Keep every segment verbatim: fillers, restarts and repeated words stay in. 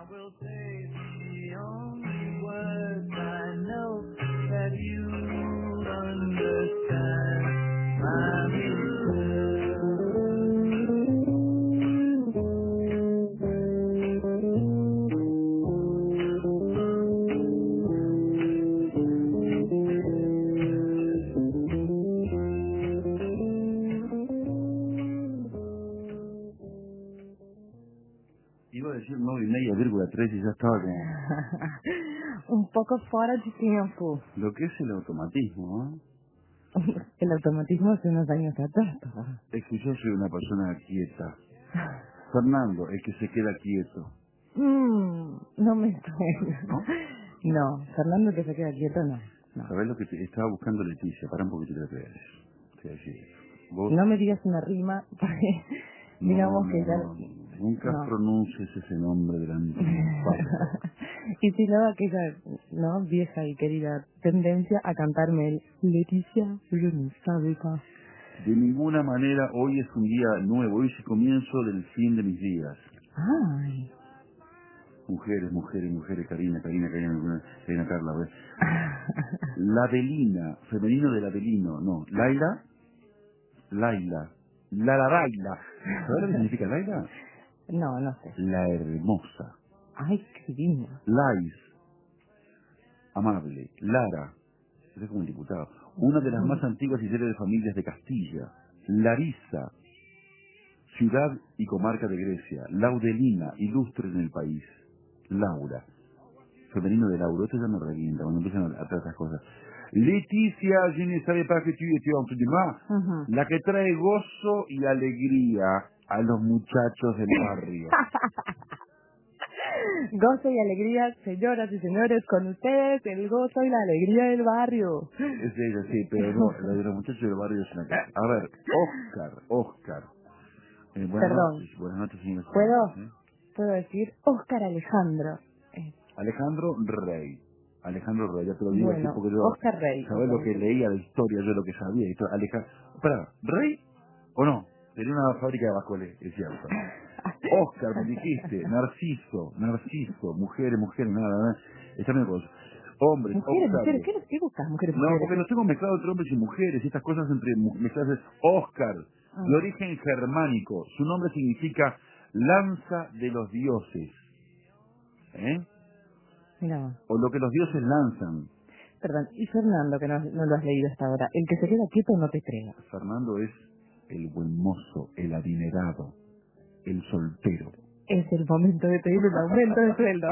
will say the only words I know that you understand, my Iba a decir nueve y media, vírgula tres y ya estaba como... Un poco fuera de tiempo. Lo que es el automatismo, ¿eh? El automatismo hace unos años atrás. papá. Es que yo soy una persona quieta. Fernando, el que se queda quieto, Mm, no me suena. ¿no? No, Fernando que se queda quieto, no. No, ¿Sabés lo que te estaba buscando Leticia? Para un poquito de creer. Te voy a decir. Vos, no me digas una rima, porque no, digamos que no, ya... no, nunca No. pronuncies ese nombre delante de mi padre. Y si no, aquella, ¿no? Vieja y querida tendencia a cantarme el Leticia, yo no sabe pa. De ninguna manera hoy es un día nuevo, hoy es el comienzo del fin de mis días. Ay. Mujeres, mujeres, mujeres, Karina, Karina, Karina, Karina, Carla, ¿ves? La Belina, femenino del Abelino, no. Laila, Laila, la la Laila. ¿Sabes lo que significa Laila? No, no sé. La hermosa. Ay, qué lindo. Lais, amable. Lara, ese es como un diputado. Una de las más antiguas y célebres familias de Castilla. Larisa, ciudad y comarca de Grecia. Laudelina, ilustre en el país. Laura, femenino de Lauro. Esto ya me revienta cuando empiezan a hacer esas cosas. Leticia, je ne savais pas que tu étais entre de más. Ujú. La que trae gozo y alegría a los muchachos del barrio. Gozo y alegría, señoras y señores, con ustedes el gozo y la alegría del barrio. Es ella, sí, pero no, la de los muchachos del barrio es una cosa. A ver, Oscar, Oscar. Eh, buenas Perdón, noches, buenas noches, señores. ¿puedo? ¿Eh? Puedo decir Óscar Alejandro. Eh, Alejandro Rey. Alejandro Rey, ya te lo digo así bueno, porque yo, Óscar Rey, ¿sabes lo ok. que leía de historia? Yo lo que sabía. Esto, Alejandro, espera, ¿Rey o no? Tenía una fábrica de bascoles, es cierto. Oscar, me dijiste, Narciso, Narciso, mujeres, mujeres, nada, nada. Está bien cosa. Hombres, Mujeres, mujeres, Octavio. ¿qué, qué buscas, mujeres, No, mujeres? porque los tengo mezclados entre hombres y mujeres, y estas cosas entre mu- mezcladas. Oscar, de Ah, origen germánico, su nombre significa lanza de los dioses, ¿eh? mira, O lo que los dioses lanzan. perdón, y Fernando, que no, no lo has leído hasta ahora, el que se queda quieto no te creo. Fernando es el buen mozo, el adinerado, el soltero. Es el momento de pedir un aumento de sueldo.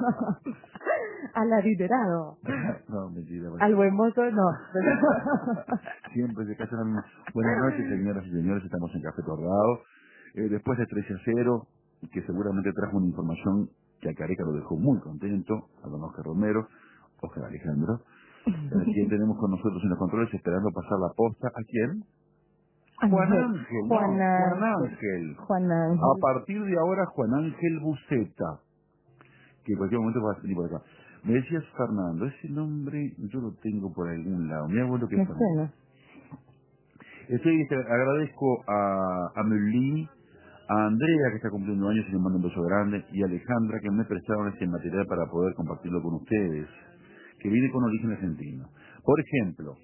Al adinerado. No, mentira. Bueno. Al buen mozo, no. Siempre se casan la misma. Buenas noches, señoras y señores, estamos en Café Torrado. Eh, después de trece a cero, que seguramente trajo una información que a Careca lo dejó muy contento, a don Oscar Romero, Oscar Alejandro. Eh, ¿Quién tenemos con nosotros en los controles esperando pasar la posta? ¿A quién? Juan Ángel. Ángel, Juan no, Juan Ángel. Ángel. Juan A Ángel. partir de ahora, Juan Ángel Buceta, que en cualquier momento va a salir por acá. Me decías Fernando, ese nombre yo lo tengo por algún lado. Mi abuelo que es Me Fernando. suena. Estoy, este, agradezco a, a Merlín, a Andrea que está cumpliendo años y le mando un beso grande, y a Alejandra que me prestaron este material para poder compartirlo con ustedes, que viene con origen argentino. Por ejemplo,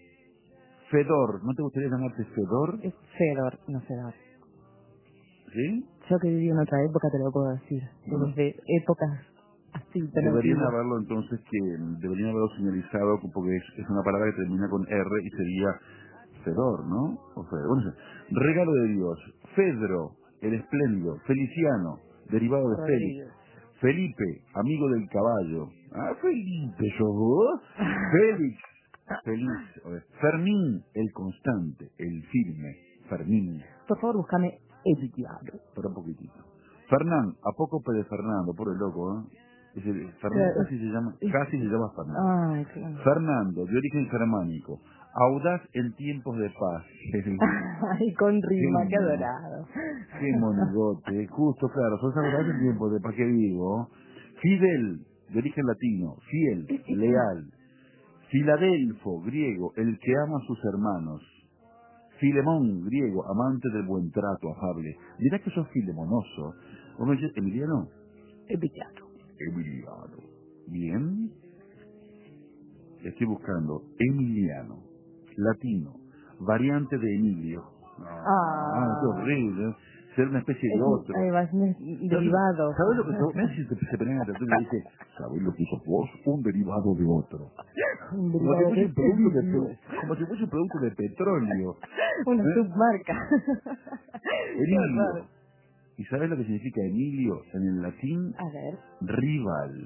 Fedor, ¿no te gustaría llamarte Fedor? Es Fedor, no Fedor. ¿Sí? Yo que viví en otra época te lo puedo decir. Bueno, Desde épocas así tan deberían antiguas. haberlo entonces, que deberían haberlo señalizado, porque es, es una palabra que termina con R y sería Fedor, ¿no? O Fedor. Bueno, regalo de Dios. Fedro, el espléndido. Feliciano, derivado de Félix. Rodríguez. Felipe, amigo del caballo. Ah, Felipe, ¿sos vos? Félix, feliz. Oye, Fermín, el constante, el firme. Fermín, Por favor, búscame el diablo. para un poquitito. Fernán, apócope de Fernando, pobre loco, ¿eh? Es el- Fernando Claro, casi se llama, es- casi se llama Fernando. Ay, claro. Fernando, de origen germánico, audaz en tiempos de paz. Ay, con Qué rima, qué mono, adorado. qué monigote, justo, claro, sos audaz en tiempos de paz, que vivo. Fidel, de origen latino, fiel, leal. Filadelfo, griego, el que ama a sus hermanos. Filemón, griego, amante del buen trato, afable. Dirá que sos filemonoso. ¿Vos me dices, Emiliano? El villano. Emiliano. Bien. Estoy buscando Emiliano. Latino. Variante de Emilio. Ah, qué Ah, horrible. Ser una especie de es un, otro. además, un derivado. ¿Sabes lo que se, mira si se, se pelean entre tú y dice, ¿sabes lo que sos vos? Un derivado de otro. Un Como si derivado fuese de un producto de, Dios. pe- como si fuese un producto de petróleo. Una ¿Eh? submarca. Qué horror. Emilio. ¿Y sabes lo que significa Emilio? En el latín, A ver. rival.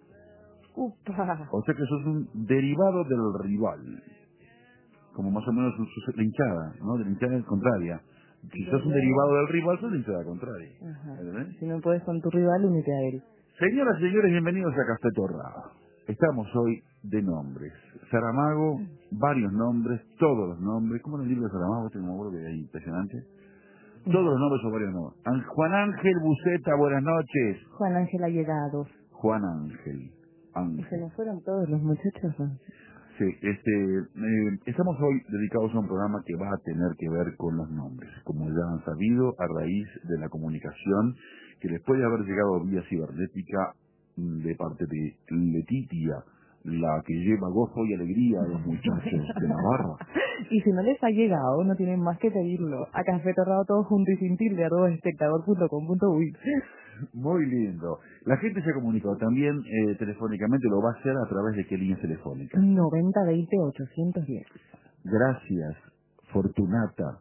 Upa. O sea que sos un derivado del rival. Como más o menos sos la hinchada, ¿no? De la hinchada contraria. Si sos un derivado del rival, sos la hinchada contraria. Ajá. ¿Entendés? Si no puedes con tu rival, únete a él. Señoras y señores, bienvenidos a Café Torrado. Estamos hoy de nombres. Saramago, varios nombres, todos los nombres. ¿Cómo en el libro de Saramago? Este me acuerdo que es impresionante. Todos los nombres son varios nombres. An- Juan Ángel Buceta, buenas noches. Juan Ángel ha llegado. Juan Ángel. Y se Ángel. nos fueron todos los muchachos. ¿No? Sí, este, eh, estamos hoy dedicados a un programa que va a tener que ver con los nombres, como ya han sabido, a raíz de la comunicación que les puede haber llegado vía cibernética mm, de parte de Letitia, la que lleva gozo y alegría a los muchachos de Navarra. Y si no les ha llegado, no tienen más que pedirlo. A Café Torrado todo junto y sin tilde, arroba espectador punto com punto uy. Muy lindo. La gente se ha comunicado también eh, telefónicamente, lo va a hacer a través de qué líneas telefónicas. noventa veinte ochocientos diez. Gracias, Fortunata.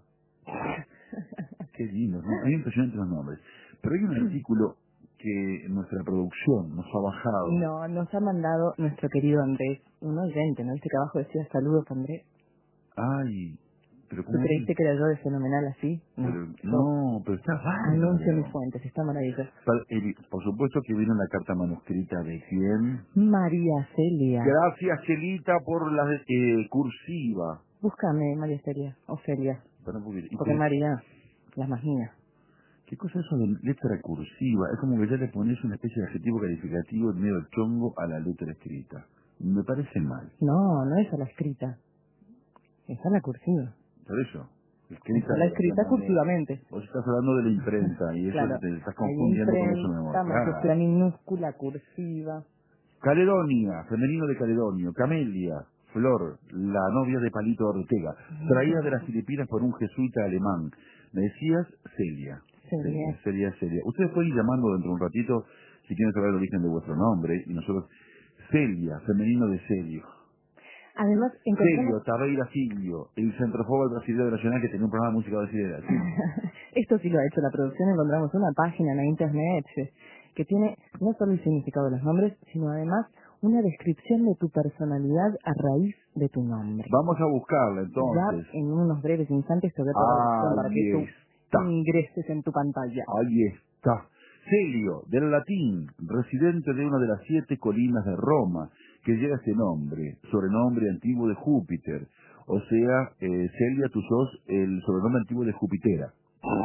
Qué lindo, ¿no? Hay impresionantes los nombres. Pero hay un artículo que nuestra producción nos ha bajado. No, nos ha mandado nuestro querido Andrés, un oyente, ¿no viste que abajo decía saludos, Andrés? Ay, pero ¿Tú ¿cómo? creíste que era yo de fenomenal así? No. Pero, Yo no, pero está bárbaro. anuncio mis fuentes, está maravilloso. Pa- el- Por supuesto que vino la carta manuscrita de quién. María Celia. Gracias, Celita, por la eh, cursiva. Búscame, María Celia, Ofelia. Perdón, porque- y Porque que- María, las más mías. ¿Qué cosa es eso de letra cursiva? Es como que ya le pones una especie de adjetivo calificativo en medio del chongo a la letra escrita. Me parece mal. No, no es a la escrita. Es a la cursiva. Por eso. Es Escrita, a la escrita hablando- cursivamente. vos estás hablando de la imprenta y eso Claro. te estás Hay confundiendo con eso imprenta, mismo. mayúscula Claro. minúscula, cursiva. Caledonia, femenino de Caledonio. Camelia, Flor, la novia de Palito Ortega. Traída de las Filipinas por un jesuita alemán. Me decías Celia. Celia. Celia, Celia. Ustedes pueden ir llamando dentro de un ratito si quieren saber el origen de vuestro nombre. Y nosotros, Celia, femenino de Celio. Además, Celio, encontramos... Tabeira Silvio, el centrofobo brasileño nacional que tenía un programa de música brasileña. Sí. Esto sí lo ha hecho la producción. Encontramos una página en la internet que tiene no solo el significado de los nombres, sino además una descripción de tu personalidad a raíz de tu nombre. Vamos a buscarla entonces. Ya en unos breves instantes te voy a poner la opción para que Ahí tú está. ingreses en tu pantalla. Ahí está. Celio, del latín, residente de una de las siete colinas de Roma, que lleva este nombre, sobrenombre antiguo de Júpiter. O sea, eh, Celia, tú sos el sobrenombre antiguo de Jupitera.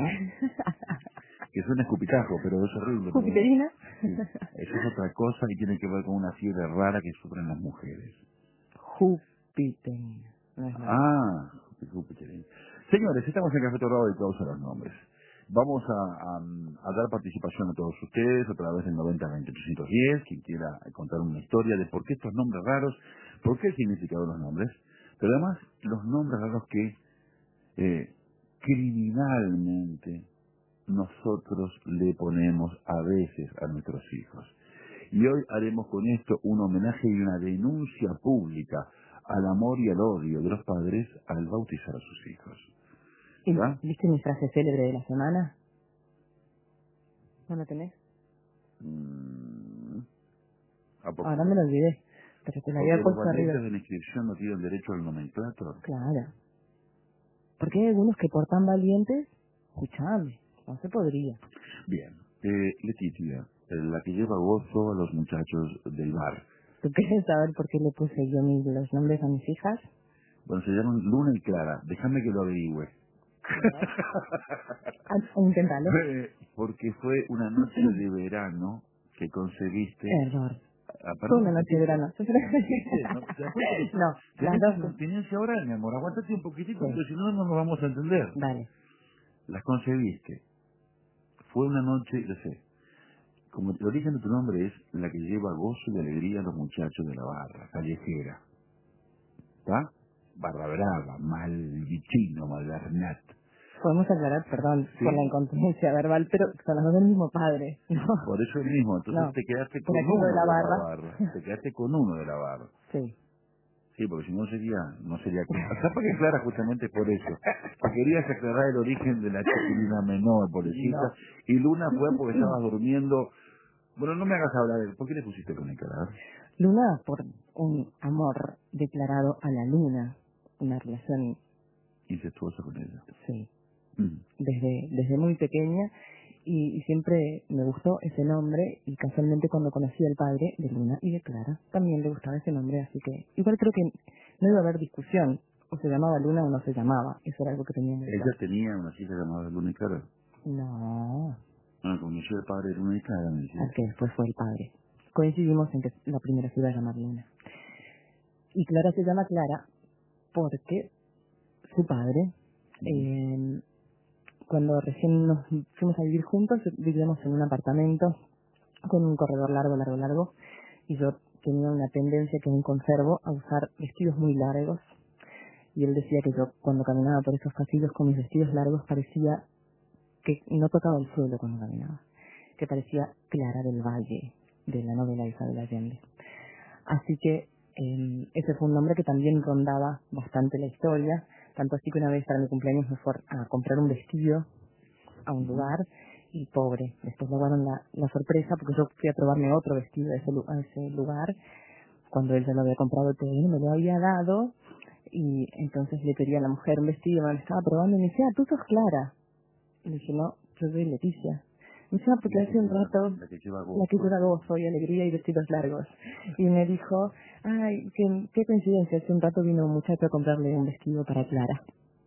Que suena escupitajo, pero es horrible. pero- ¿Jupiterina? Sí. Eso es otra cosa y tiene que ver con una fiebre rara que sufren las mujeres. Jupiterina. No es nada. Ah, Júpiter. Señores, estamos en Café Torrado dedicados a los nombres. Vamos a, a, a dar participación a todos ustedes a través del noventa veinte ochocientos diez, quien quiera contar una historia de por qué estos nombres raros, por qué el significado de los nombres, pero además los nombres raros que eh, criminalmente nosotros le ponemos a veces a nuestros hijos. Y hoy haremos con esto un homenaje y una denuncia pública al amor y al odio de los padres al bautizar a sus hijos. ¿Y ¿Verdad? ¿Viste mi frase célebre de la semana? ¿No la tenés? Mm, ¿a poco? Ahora me lo olvidé, pero te la Porque había los puesto valientes arriba. de la inscripción no tienen derecho al nomenclator. Claro. Porque hay algunos que por tan valientes, escuchame, no se podría. Bien, eh, Letitia, eh, la que lleva gozo a los muchachos del bar. ¿Tú quieres saber por qué le puse yo mis, los nombres a mis hijas? Bueno, se llaman Luna y Clara. Déjame que lo averigüe. Ah, inténtalo. Eh, Porque fue una noche de verano que concebiste. Error. Ah, Fue perdón, una noche de verano. ¿viste? ¿No? ¿Te das cuenta que No, las tenés dos. continencia oral, mi amor? Aguántate un poquitito, Sí. porque si no, no nos vamos a entender. Dale. Las concebiste. Fue una noche, yo sé, como el origen de tu nombre es la que lleva gozo y alegría a los muchachos de la barra, callejera. ¿Está? Barra brava, mal bichino, mal Bernat. Podemos aclarar, perdón, Sí. por la incontinencia verbal, pero son las dos del mismo padre, ¿no? Por eso mismo, entonces No, te quedaste por con aquello uno de de la la barra. barra. Te quedaste con uno de la barra. Sí. Sí, porque si no sería, no sería Acá para que Clara justamente por eso. Que querías aclarar el origen de la chiquilina menor, pobrecita. No. Y Luna fue porque estabas durmiendo. Bueno, no me hagas hablar de... ¿Por qué le pusiste Mónica? Luna, por un amor declarado a la luna, una relación, Incestuosa con ella. sí, Mm. desde, desde muy pequeña, y, y siempre me gustó ese nombre, y casualmente cuando conocí al padre de Luna y de Clara, también le gustaba ese nombre, así que igual creo que no iba a haber discusión, o se llamaba Luna o no se llamaba, eso era algo que tenía muy Ella claro. tenía una hija llamada Luna y Clara. No, Ah, conoció el padre de Luna y Clara, me decía. al que después fue el padre. Coincidimos en que la primera se iba a llamar Luna. Y Clara se llama Clara porque su padre, eh, cuando recién nos fuimos a vivir juntos, vivíamos en un apartamento con un corredor largo, largo, largo, y yo tenía una tendencia que aún conservo a usar vestidos muy largos, y él decía que yo cuando caminaba por esos pasillos con mis vestidos largos parecía que no tocaba el suelo cuando caminaba, que parecía Clara del Valle, de la novela de Isabel Allende. Así que eh, ese fue un nombre que también rondaba bastante la historia, tanto así que una vez para mi cumpleaños me fue a comprar un vestido a un lugar y pobre, después me dieron la, la sorpresa porque yo fui a probarme otro vestido a ese, lu- a ese lugar cuando él ya lo había comprado todo y me lo había dado, y entonces le pedí a la mujer un vestido, me lo estaba probando y me decía, ah, tú sos Clara. Y le dije, no, yo soy Leticia. Me decía, ah, porque La hace que un lleva, rato la que lleva la que gozo. lleva gozo y alegría y vestidos largos. Y me dijo, ay, qué, qué coincidencia, hace un rato vino un muchacho a comprarle un vestido para Clara.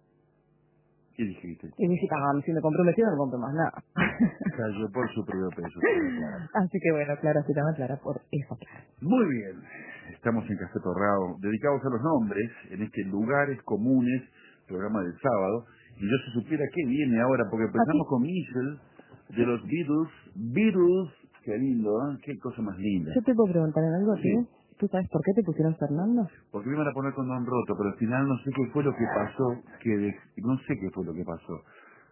¿Qué dijiste? Y dije, ah, si me compré un vestido no compro más nada. Cayó por su propio peso, Clara, Clara. Así que bueno, Clara se llama Clara por eso, Clara. Muy bien. Estamos en Café Torrado, dedicados a los nombres, en este Lugares Comunes, programa del sábado. Y yo si supiera qué viene ahora, porque empezamos Aquí, con Michelle, de los Beatles. Beatles, qué lindo, ¿eh? Qué cosa más linda. yo te puedo preguntar en algo, Sí. ¿sí? ¿Tú sabes por qué te pusieron Fernando? Porque me iban a poner con Don Roto, pero al final no sé qué fue lo que pasó, que de- no sé qué fue lo que pasó.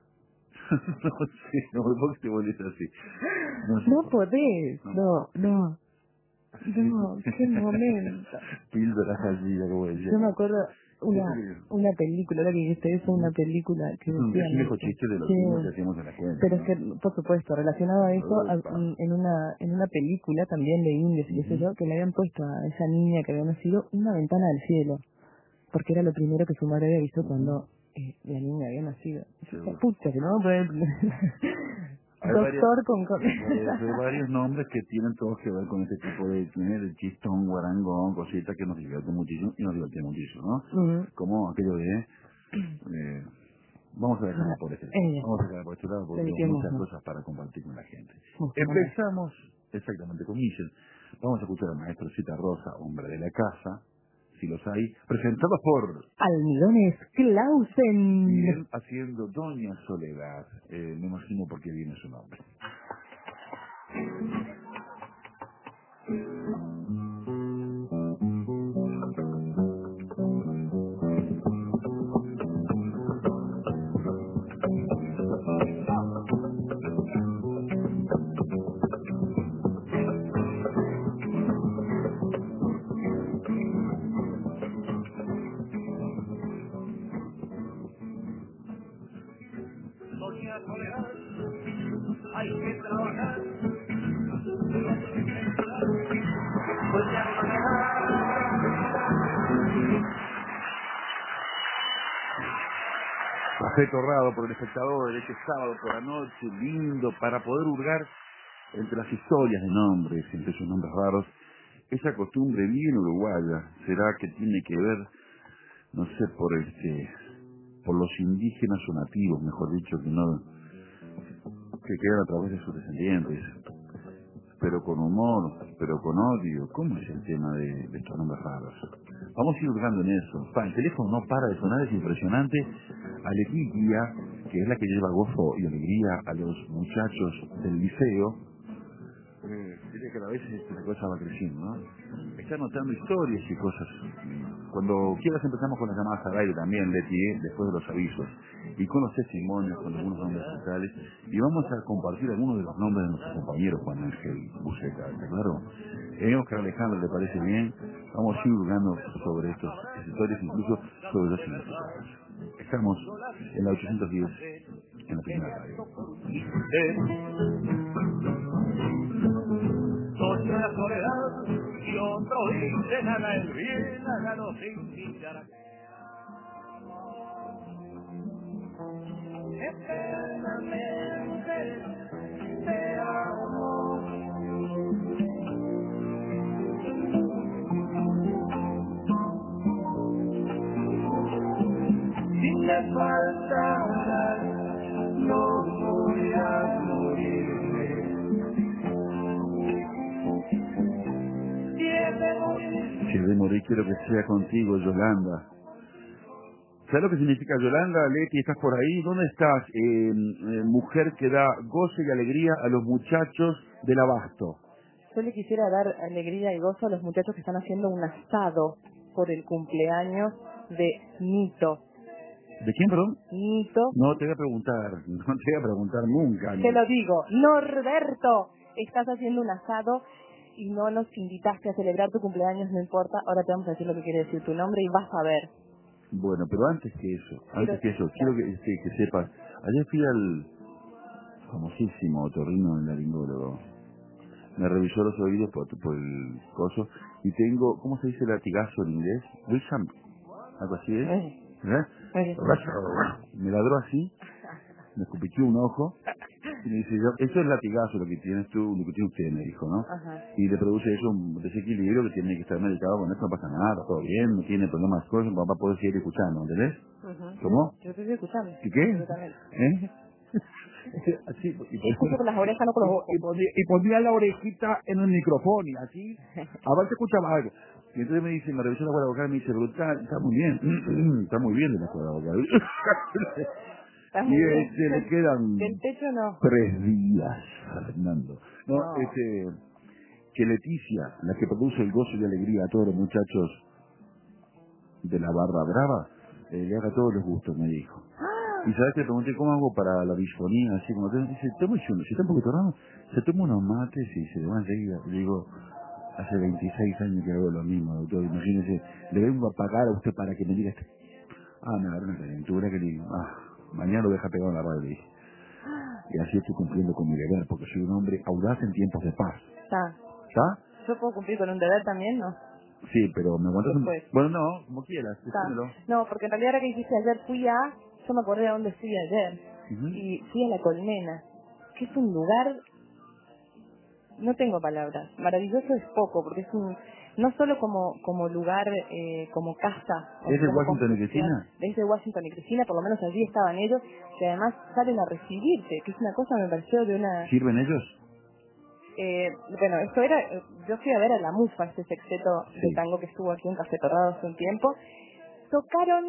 no sé, no, ¿por qué te volvés así? No sé. No por- podés, No. no, no, no, qué momento. Píldoras allí, como decía. Yo me acuerdo ¿Qué una te digo? una película, ahora que dijiste eso, una película que Es un, decía es un viejo mucho. chiste de los Sí, signos que hacíamos en la escuela, pero es ¿no? que, por supuesto, relacionado a eso, a- Opa. en en una en una película también de indios y qué sé Ujú. yo, que le habían puesto a esa niña que había nacido una ventana al cielo, porque era lo primero que su madre había visto cuando eh, la niña había nacido. Y yo decía, Seguro. pucha, que no va a poder... Hay, varias, Doctor con... con... por eso hay varios nombres que tienen todos que ver con este tipo de, ¿eh? de chistón, guarangón, cositas que nos divierten muchísimo y nos divierten muchísimo, ¿no? Ujú. Como aquello de... eh, vamos a dejarla por este lado. Eh, Vamos a dejarla por este lado porque tenemos muchas dediquémonos. cosas para compartir con la gente. Justo, bueno. Empezamos exactamente con Michel. Vamos a escuchar al maestro Cita Rosa, hombre de la casa, si los hay, presentado por... Almidones Clausen. Bien, haciendo Doña Soledad. Eh, me imagino por qué viene su nombre. Doña Soledad, hay que trabajar. Doña Café torrado por el espectador este sábado por la noche, lindo, para poder hurgar entre las historias de nombres, entre esos nombres raros. Esa costumbre bien uruguaya, ¿será que tiene que ver, no sé, por este, por los indígenas o nativos, mejor dicho, que no, que quedan a través de sus descendientes, pero con humor, pero con odio? ¿Cómo es el tema de, de estos nombres raros? Vamos a ir hurgando en eso. Pa, el teléfono no para de sonar, es impresionante. A Leticia, que es la que lleva gozo y alegría a los muchachos del liceo, eh, diría que a veces esta cosa va creciendo, ¿no? Está anotando historias y cosas. Cuando quieras empezamos con las llamadas al aire también, Leti, ¿eh? Después de los avisos, y con los testimonios, con algunos nombres centrales, y vamos a compartir algunos de los nombres de nuestros compañeros, Juan Ángel Buceca, ¿está claro? Eh, Oscar Alejandro, ¿le parece bien? Vamos a ir jugando sobre estos historias, incluso sobre los significados. Estamos en la ochocientos diez, en la primera radio. Soy la soledad y otros dicen haga el bien, hágalo sin mirar. Eternamente te amo. Si me falta no voy a morirme. Si he de morir, Si he de morir, quiero que sea contigo, Yolanda. ¿Sabes lo que significa Yolanda? Leti, ¿estás por ahí? ¿Dónde estás? Eh, eh, mujer que da goce y alegría a los muchachos del abasto. Yo le quisiera dar alegría y gozo a los muchachos que están haciendo un asado por el cumpleaños de Nito. ¿De quién, perdón? Nito. No te voy a preguntar, no te voy a preguntar nunca. Te lo digo, Norberto, estás haciendo un asado y no nos invitaste a celebrar tu cumpleaños, no importa, ahora te vamos a decir lo que quiere decir tu nombre y vas a ver. Bueno, pero antes que eso, antes Quiero que eso, escuchar. quiero que, que, que sepas, ayer fui al famosísimo otorrino laringólogo. Me revisó los oídos por, por el coso y tengo, ¿cómo se dice latigazo en inglés? Wisdom, algo así es. Eh, ¿Eh? eh. Me ladró así, me escupichó un ojo y me dice, yo, eso es latigazo lo que tienes tú, lo que tiene usted, me dijo, ¿no? Ajá. Y le produce eso un desequilibrio que tiene que estar medicado, con eso no pasa nada, todo bien, no tiene problemas, cosas, va a poder seguir escuchando, ¿entendés? Uh-huh. ¿Cómo? Yo te estoy escuchando. ¿Y qué? Absolutamente. ¿Eh? Así, y, Escucho por las orejas, no por los ojos. y, ponía, y ponía la orejita en el micrófono y así, a ver si escuchaba algo. Y entonces me dice, me revisó la cuerda vocal y me dice, pero está, está muy bien, está muy bien de la cuerda vocal. ¿Estás Y muy este, bien? le quedan Del techo no. tres días, Fernando. No, No. este, que Leticia, la que produce el gozo y alegría a todos los muchachos de la barra brava, eh, le haga todos los gustos, me dijo. Y sabes que le pregunté cómo hago para la disfonía, así como te dice, toma uno, si está un poquito raro, se toma unos mates y se le va enseguida. Le digo, hace veintiséis años que hago lo mismo, doctor, imagínese, le vengo a pagar a usted para que me diga, ah, me agarró una calentura que le digo, ah, mañana lo deja pegado en la radio, le dije. Y así estoy cumpliendo con mi deber, porque soy un hombre audaz en tiempos de paz. Está. ¿Está? ¿Yo puedo cumplir con un deber también, no? Sí, pero me aguantas un... Después. Bueno, no, como quieras, Está. decímelo. No, porque en realidad ahora que dijiste ayer fui a... Yo me acordé de dónde fui ayer. Ujú. Y fui a La Colmena, que es un lugar... No tengo palabras. Maravilloso es poco, porque es un... No solo como como lugar, eh, como casa. o ¿Es de como Washington y construcción. Cristina? Desde Washington y Cristina, por lo menos allí estaban ellos, que además salen a recibirte, que es una cosa, me pareció, de una... ¿Sirven ellos? Eh, bueno, esto era, eh, yo fui a ver a La Mufa, este sexteto Sí. de tango que estuvo aquí en Café Torrado hace un tiempo. Tocaron,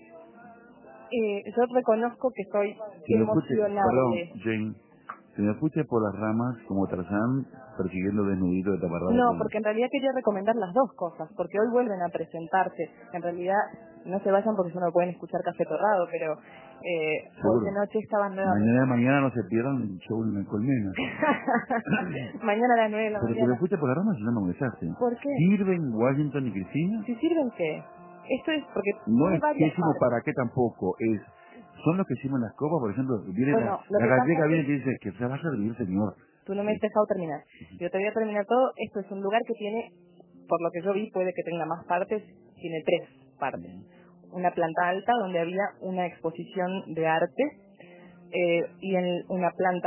eh, yo reconozco que soy Si me escuche, perdón, emocionable. Jane, si me escuche por las ramas como Tarzán persiguiendo desnudito de taparrabo. No, con- porque en realidad quería recomendar las dos cosas, porque hoy vuelven a presentarse. En realidad, no se vayan porque ya no pueden escuchar Café Torrado, pero eh, hoy Seguro. de noche estaban nuevamente. Mañana, mañana no se pierdan el show en la colmena. Mañana a las nueve de la Pero si me mañana. escucha por las ramas, si no me molestaste. ¿Por qué? ¿Sirven Washington y Cristina? ¿Si sirven qué? Esto es porque No hay es varias qué sirvo partes. para qué tampoco, es... Son los que sirven las copas, por ejemplo, viene Bueno, la, lo la que pasa gallega es- viene y te dice que se va a servir, señor. Tú no me has dejado terminar. Yo te voy a terminar todo. Esto es un lugar que tiene, por lo que yo vi, puede que tenga más partes. Tiene tres partes. Una planta alta donde había una exposición de arte eh, y en una planta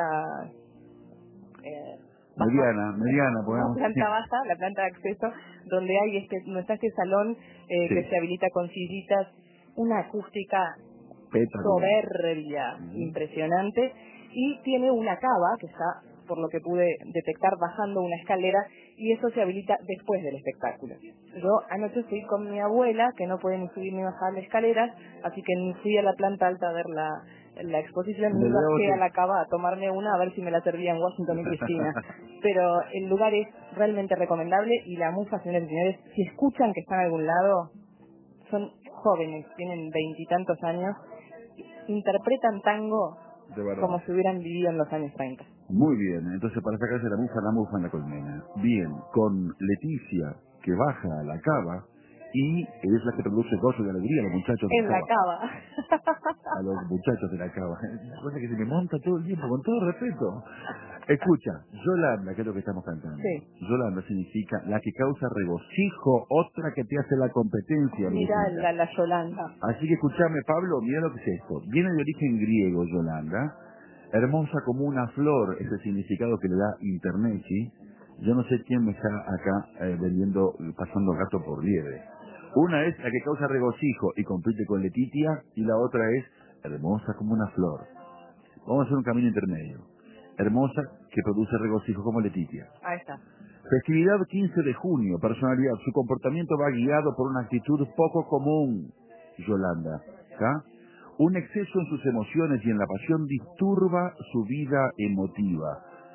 eh, baja, Mediana, mediana, una podemos planta baja, la planta de acceso, donde hay este, no está este salón eh, Sí. que se habilita con sillitas, una acústica Pétalo. soberbia, Ujú. impresionante, y tiene una cava que está por lo que pude detectar bajando una escalera, y eso se habilita después del espectáculo. Yo anoche fui con mi abuela, que no puede ni subir ni bajar las escaleras, así que ni fui a la planta alta a ver la, la exposición, ni bajé a la cava a tomarme una a ver si me la servía en Washington y Cristina. Pero el lugar es realmente recomendable, y la mufa, señores y señores, si escuchan que están en algún lado, son jóvenes, tienen veintitantos años, interpretan tango como si hubieran vivido en los años treinta. Muy bien, entonces para sacarse la mufa, la mufa en la colmena. Bien, con Leticia, que baja a la cava, y es la que produce gozo y alegría a los muchachos de En la la cava. cava. A los muchachos de la cava. Es una cosa que se me monta todo el tiempo, con todo respeto. Escucha, Yolanda, que es lo que estamos cantando. Sí. Yolanda significa la que causa regocijo, otra que te hace la competencia. Mira la, la Yolanda. Así que escúchame, Pablo, mira lo que es esto. Viene de origen griego, Yolanda. Hermosa como una flor, es el significado que le da Internet, ¿sí? Yo no sé quién me está acá eh, vendiendo, pasando gato por liebre. Una es la que causa regocijo y compite con Letitia, y la otra es hermosa como una flor. Vamos a hacer un camino intermedio. Hermosa que produce regocijo como Letitia. Ahí está. Festividad quince de junio, personalidad. Su comportamiento va guiado por una actitud poco común, Yolanda. ¿Está? Un exceso en sus emociones y en la pasión disturba su vida emotiva.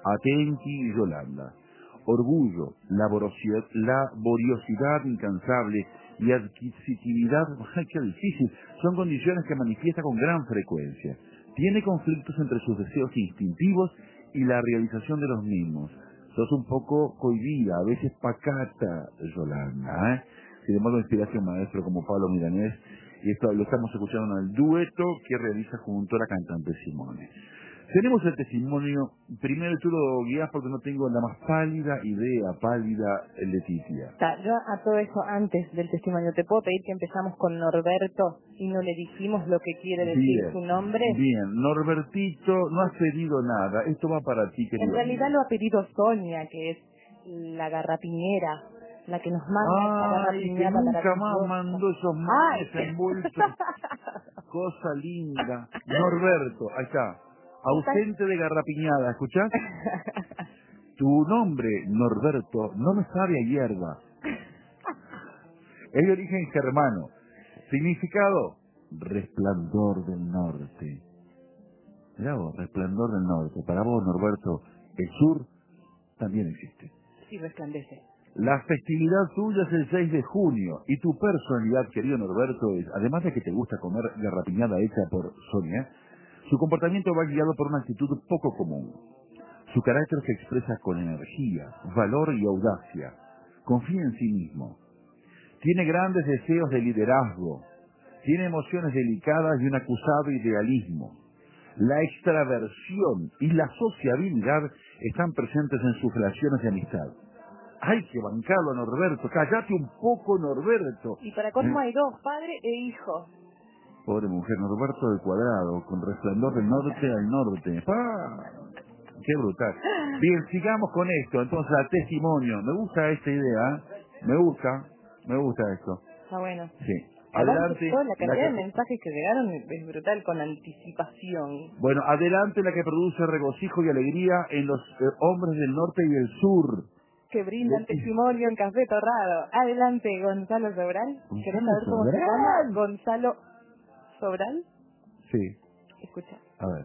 Atenti, Yolanda. Orgullo, laborosidad, laboriosidad incansable y adquisitividad, ¡ay, qué difícil! Son condiciones que manifiesta con gran frecuencia. Tiene conflictos entre sus deseos instintivos y la realización de los mismos. Sos un poco cohibida, a veces pacata, Yolanda, ¿eh? Sin embargo, inspiración maestro como Pablo Milanés, y esto lo estamos escuchando en el dueto que realiza junto a la cantante Simone. Tenemos el testimonio, primero tú lo guías porque no tengo la más pálida idea, pálida, Leticia. Está, yo a todo eso, antes del testimonio, ¿te puedo pedir que empezamos con Norberto y no le dijimos lo que quiere decir Bien, su nombre? bien, Norbertito, no has pedido nada, esto va para ti, querido. En realidad amigo. lo ha pedido Sonia, que es la garrapiñera, la que nos manda esa Ay, que garrapiñada nunca más maravillosa. mandó esos Ay, manes envueltos. Cosa linda. Norberto, ahí está. Ausente de garrapiñada, ¿escuchás? Tu nombre, Norberto, no me sabe a hierba. Es de origen germano. Significado, resplandor del norte. Mirá vos, resplandor del norte. Para vos, Norberto, el sur también existe. Sí, resplandece. La festividad tuya es el seis de junio y tu personalidad, querido Norberto, es, además de que te gusta comer garrapiñada hecha por Sonia, su comportamiento va guiado por una actitud poco común. Su carácter se expresa con energía, valor y audacia. Confía en sí mismo. Tiene grandes deseos de liderazgo. Tiene emociones delicadas y un acusado idealismo. La extraversión y la sociabilidad están presentes en sus relaciones de amistad. ¡Hay que bancarlo, Norberto! ¡Cállate un poco, Norberto! Y para colmo hay dos, padre e hijo. Pobre mujer, Norberto del Cuadrado, con resplandor del norte al norte. ¡Ah! ¡Qué brutal! Bien, sigamos con esto. Entonces, al testimonio. Me gusta esta idea. Me gusta. Me gusta esto. Está bueno. Sí. Además, Adelante. toda la cantidad la de que- mensajes que llegaron es brutal, con anticipación. Bueno, adelante la que produce regocijo y alegría en los eh, hombres del norte y del sur. Que brindan testimonio en Café Torrado. Adelante, Gonzalo Sobral. ¿Querés ¿Gonzalo saber cómo se Sobral? llama? Gonzalo Sobral. Sí. Escucha. A ver.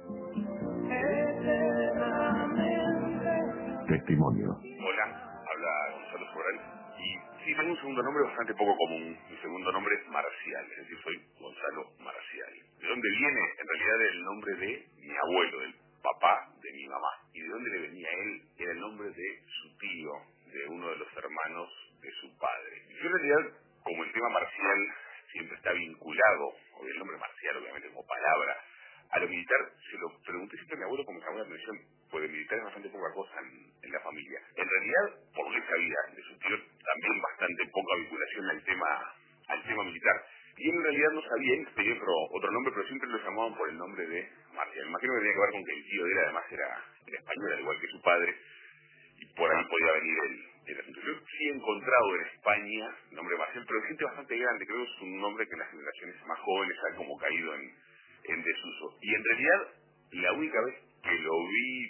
Testimonio. Hola, habla Gonzalo Sobral. Y sí, tengo un segundo nombre bastante poco común. Mi segundo nombre es Marcial, es decir, soy Gonzalo Marcial. ¿De dónde viene? En realidad el nombre de mi abuelo, del papá de mi mamá. ¿Y de dónde le venía él? Era el nombre de su tío, de uno de los hermanos de su padre. Yo en realidad, como el tema marcial siempre está vinculado, o el nombre marcial obviamente como palabra, a lo militar, se lo pregunté siempre a mi abuelo como me llamó la atención, porque militar es bastante poca cosa en, en la familia. En realidad, por lo que sabía de su tío, también bastante poca vinculación al tema al tema militar. Y él en realidad no sabía, él tenía otro, otro nombre, pero siempre lo llamaban por el nombre de Marcial. Imagino que tenía que ver con que el tío de él además era, era español, al igual que su padre, y por ahí podía venir el, el asunto. Yo sí he encontrado en España el nombre Marcial, pero gente bastante grande, creo que es un nombre que en las generaciones más jóvenes ha como caído en, en desuso. Y en realidad, la única vez que lo vi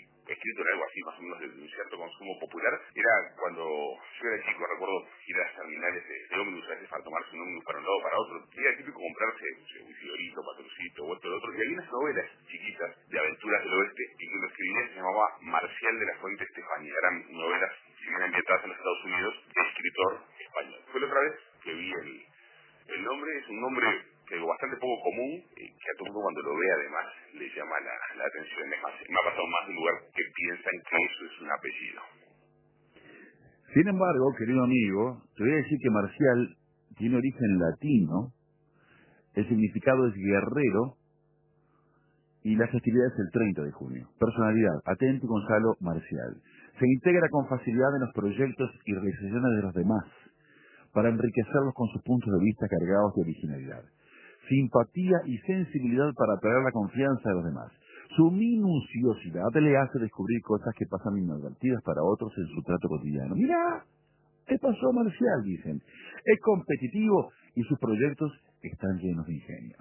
escrito en algo así, más o menos de un cierto consumo popular, era cuando yo era chico, recuerdo ir a las terminales de, de ómnibus, a veces para tomarse un ómnibus para un lado o para otro, y era típico comprarse un Isidorito, Patroncito o esto o lo otro, y había unas novelas chiquitas de aventuras del oeste, y que lo escribía se llamaba Marcial de la Fuente Estefanía, eran novelas, si bien ambientadas en los Estados Unidos, de escritor español. Fue la otra vez que vi el, el nombre, es un nombre que bastante poco común, eh, que a todo mundo cuando lo ve además le llama la, la atención. Es más, me ha pasado más de un lugar que piensan que eso es un apellido. Sin embargo, querido amigo, te voy a decir que Marcial tiene origen latino, el significado es guerrero, y la festividad es el treinta de junio. Personalidad, atento Gonzalo Marcial. Se integra con facilidad en los proyectos y realizaciones de los demás, para enriquecerlos con sus puntos de vista cargados de originalidad. Simpatía y sensibilidad para atraer la confianza de los demás. Su minuciosidad le hace descubrir cosas que pasan inadvertidas para otros en su trato cotidiano. ¡Mira! ¿Qué pasó, Marcial? Dicen. Es competitivo y sus proyectos están llenos de ingenio.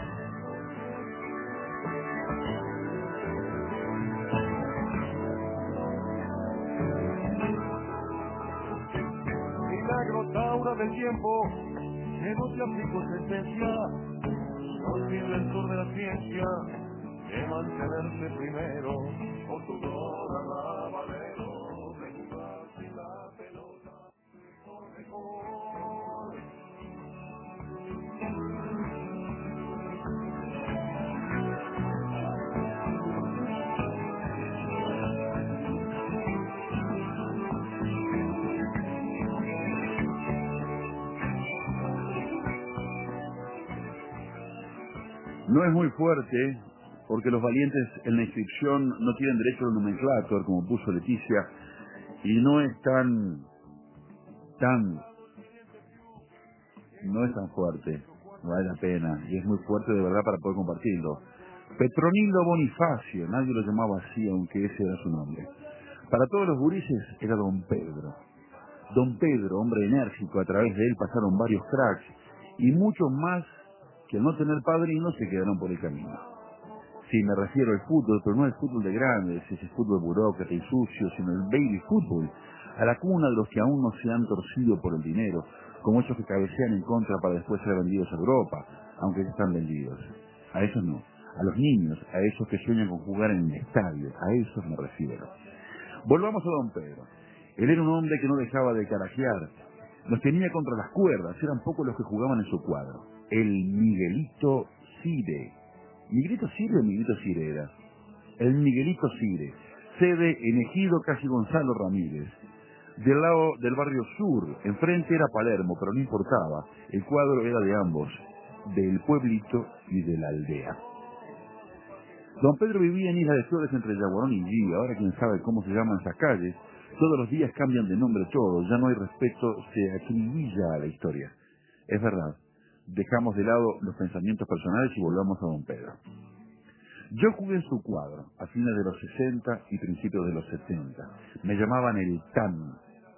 Milagro taura del tiempo, que no te aplico sentencia, no tiene el sur de la ciencia, de mantenerse primero, con tu dora la valero, de jugar sin la pelota, por mejor. No es muy fuerte, porque los valientes en la inscripción no tienen derecho al nomenclator, como puso Leticia, y no es tan, tan, no es tan fuerte, no vale la pena, y es muy fuerte de verdad para poder compartirlo. Petronilo Bonifacio, nadie lo llamaba así, aunque ese era su nombre. Para todos los gurises era Don Pedro. Don Pedro, hombre enérgico, a través de él pasaron varios cracks, y muchos más que al no tener padrino se quedaron por el camino. Sí, me refiero al fútbol, pero no al fútbol de grandes, ese fútbol burócrata y sucio, sino el baby fútbol, a la cuna de los que aún no se han torcido por el dinero, como esos que cabecean en contra para después ser vendidos a Europa, aunque ya están vendidos. A esos no, a los niños, a esos que sueñan con jugar en el estadio, a esos me refiero. Volvamos a Don Pedro. Él era un hombre que no dejaba de carajear, los tenía contra las cuerdas, eran pocos los que jugaban en su cuadro. El Miguelito Cire. ¿Miguelito Cire o Miguelito Cire era? El Miguelito Cire. Sede en Ejido Casi Gonzalo Ramírez. Del lado del barrio sur, enfrente era Palermo, pero no importaba. El cuadro era de ambos, del pueblito y de la aldea. Don Pedro vivía en Isla de Flores entre Yaguarón y Gí. Ahora quién sabe cómo se llaman esas calles. Todos los días cambian de nombre todos. Ya no hay respeto, se acribilla a la historia. Es verdad. Dejamos de lado los pensamientos personales y volvamos a Don Pedro. Yo jugué en su cuadro a fines de los sesenta y principios de los setenta. Me llamaban el Tan.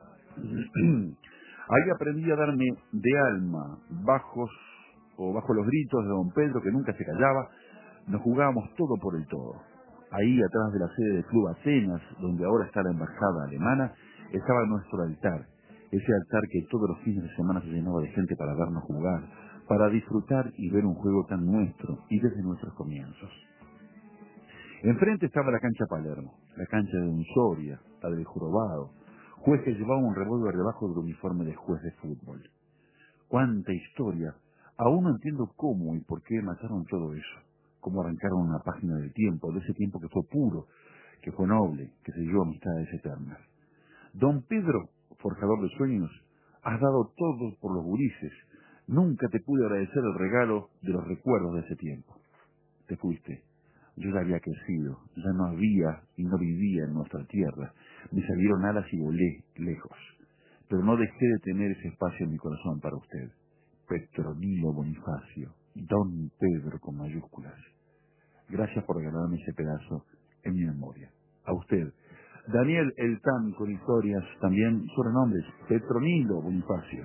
Ahí aprendí a darme de alma, bajos o bajo los gritos de Don Pedro, que nunca se callaba. Nos jugábamos todo por el todo. Ahí, atrás de la sede del Club Atenas, donde ahora está la embajada alemana, estaba nuestro altar. Ese altar que todos los fines de semana se llenaba de gente para vernos jugar, para disfrutar y ver un juego tan nuestro y desde nuestros comienzos. Enfrente estaba la cancha Palermo, la cancha de Don Soria, la del Jorobado, juez que llevaba un revólver debajo del uniforme de juez de fútbol. ¡Cuánta historia! Aún no entiendo cómo y por qué mataron todo eso. Cómo arrancaron una página del tiempo, de ese tiempo que fue puro, que fue noble, que se dio amistades eternas. Don Pedro, forjador de sueños, has dado todo por los gurises. Nunca te pude agradecer el regalo de los recuerdos de ese tiempo. Te fuiste. Yo ya había crecido, ya no había y no vivía en nuestra tierra. Me salieron alas y volé lejos. Pero no dejé de tener ese espacio en mi corazón para usted. Petronilo Bonifacio, Don Pedro con mayúsculas. Gracias por regalarme ese pedazo en mi memoria. A usted. Daniel El Tan con historias, también sobrenombres. Petronilo Bonifacio.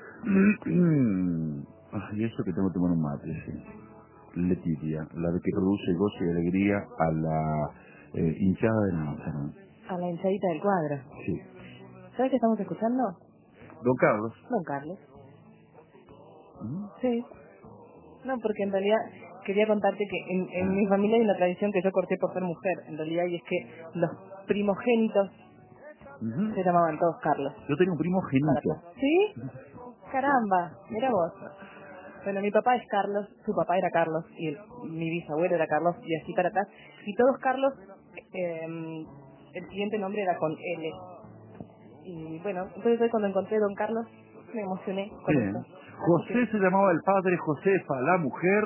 Ay, eso que tengo que tomar un mate, sí. Leticia, la de que produce gozo y alegría a la eh, hinchada de Lanza, ¿no? A la hinchadita del cuadro. Sí. ¿Sabes qué estamos escuchando? Don Carlos. Don Carlos. ¿Mm? Sí. No, porque en realidad quería contarte que en, en mi familia hay una tradición que yo corté por ser mujer, en realidad, y es que los primogénitos Uh-huh. se llamaban todos Carlos. Yo tenía un primo genito. ¿Sí? Caramba, mira vos. Bueno, mi papá es Carlos, su papá era Carlos, y el, mi bisabuelo era Carlos, y así para atrás. Y todos Carlos, eh, el siguiente nombre era con L. Y bueno, entonces hoy cuando encontré a Don Carlos, me emocioné con Bien. eso. José que, se llamaba el padre, Josefa, la mujer.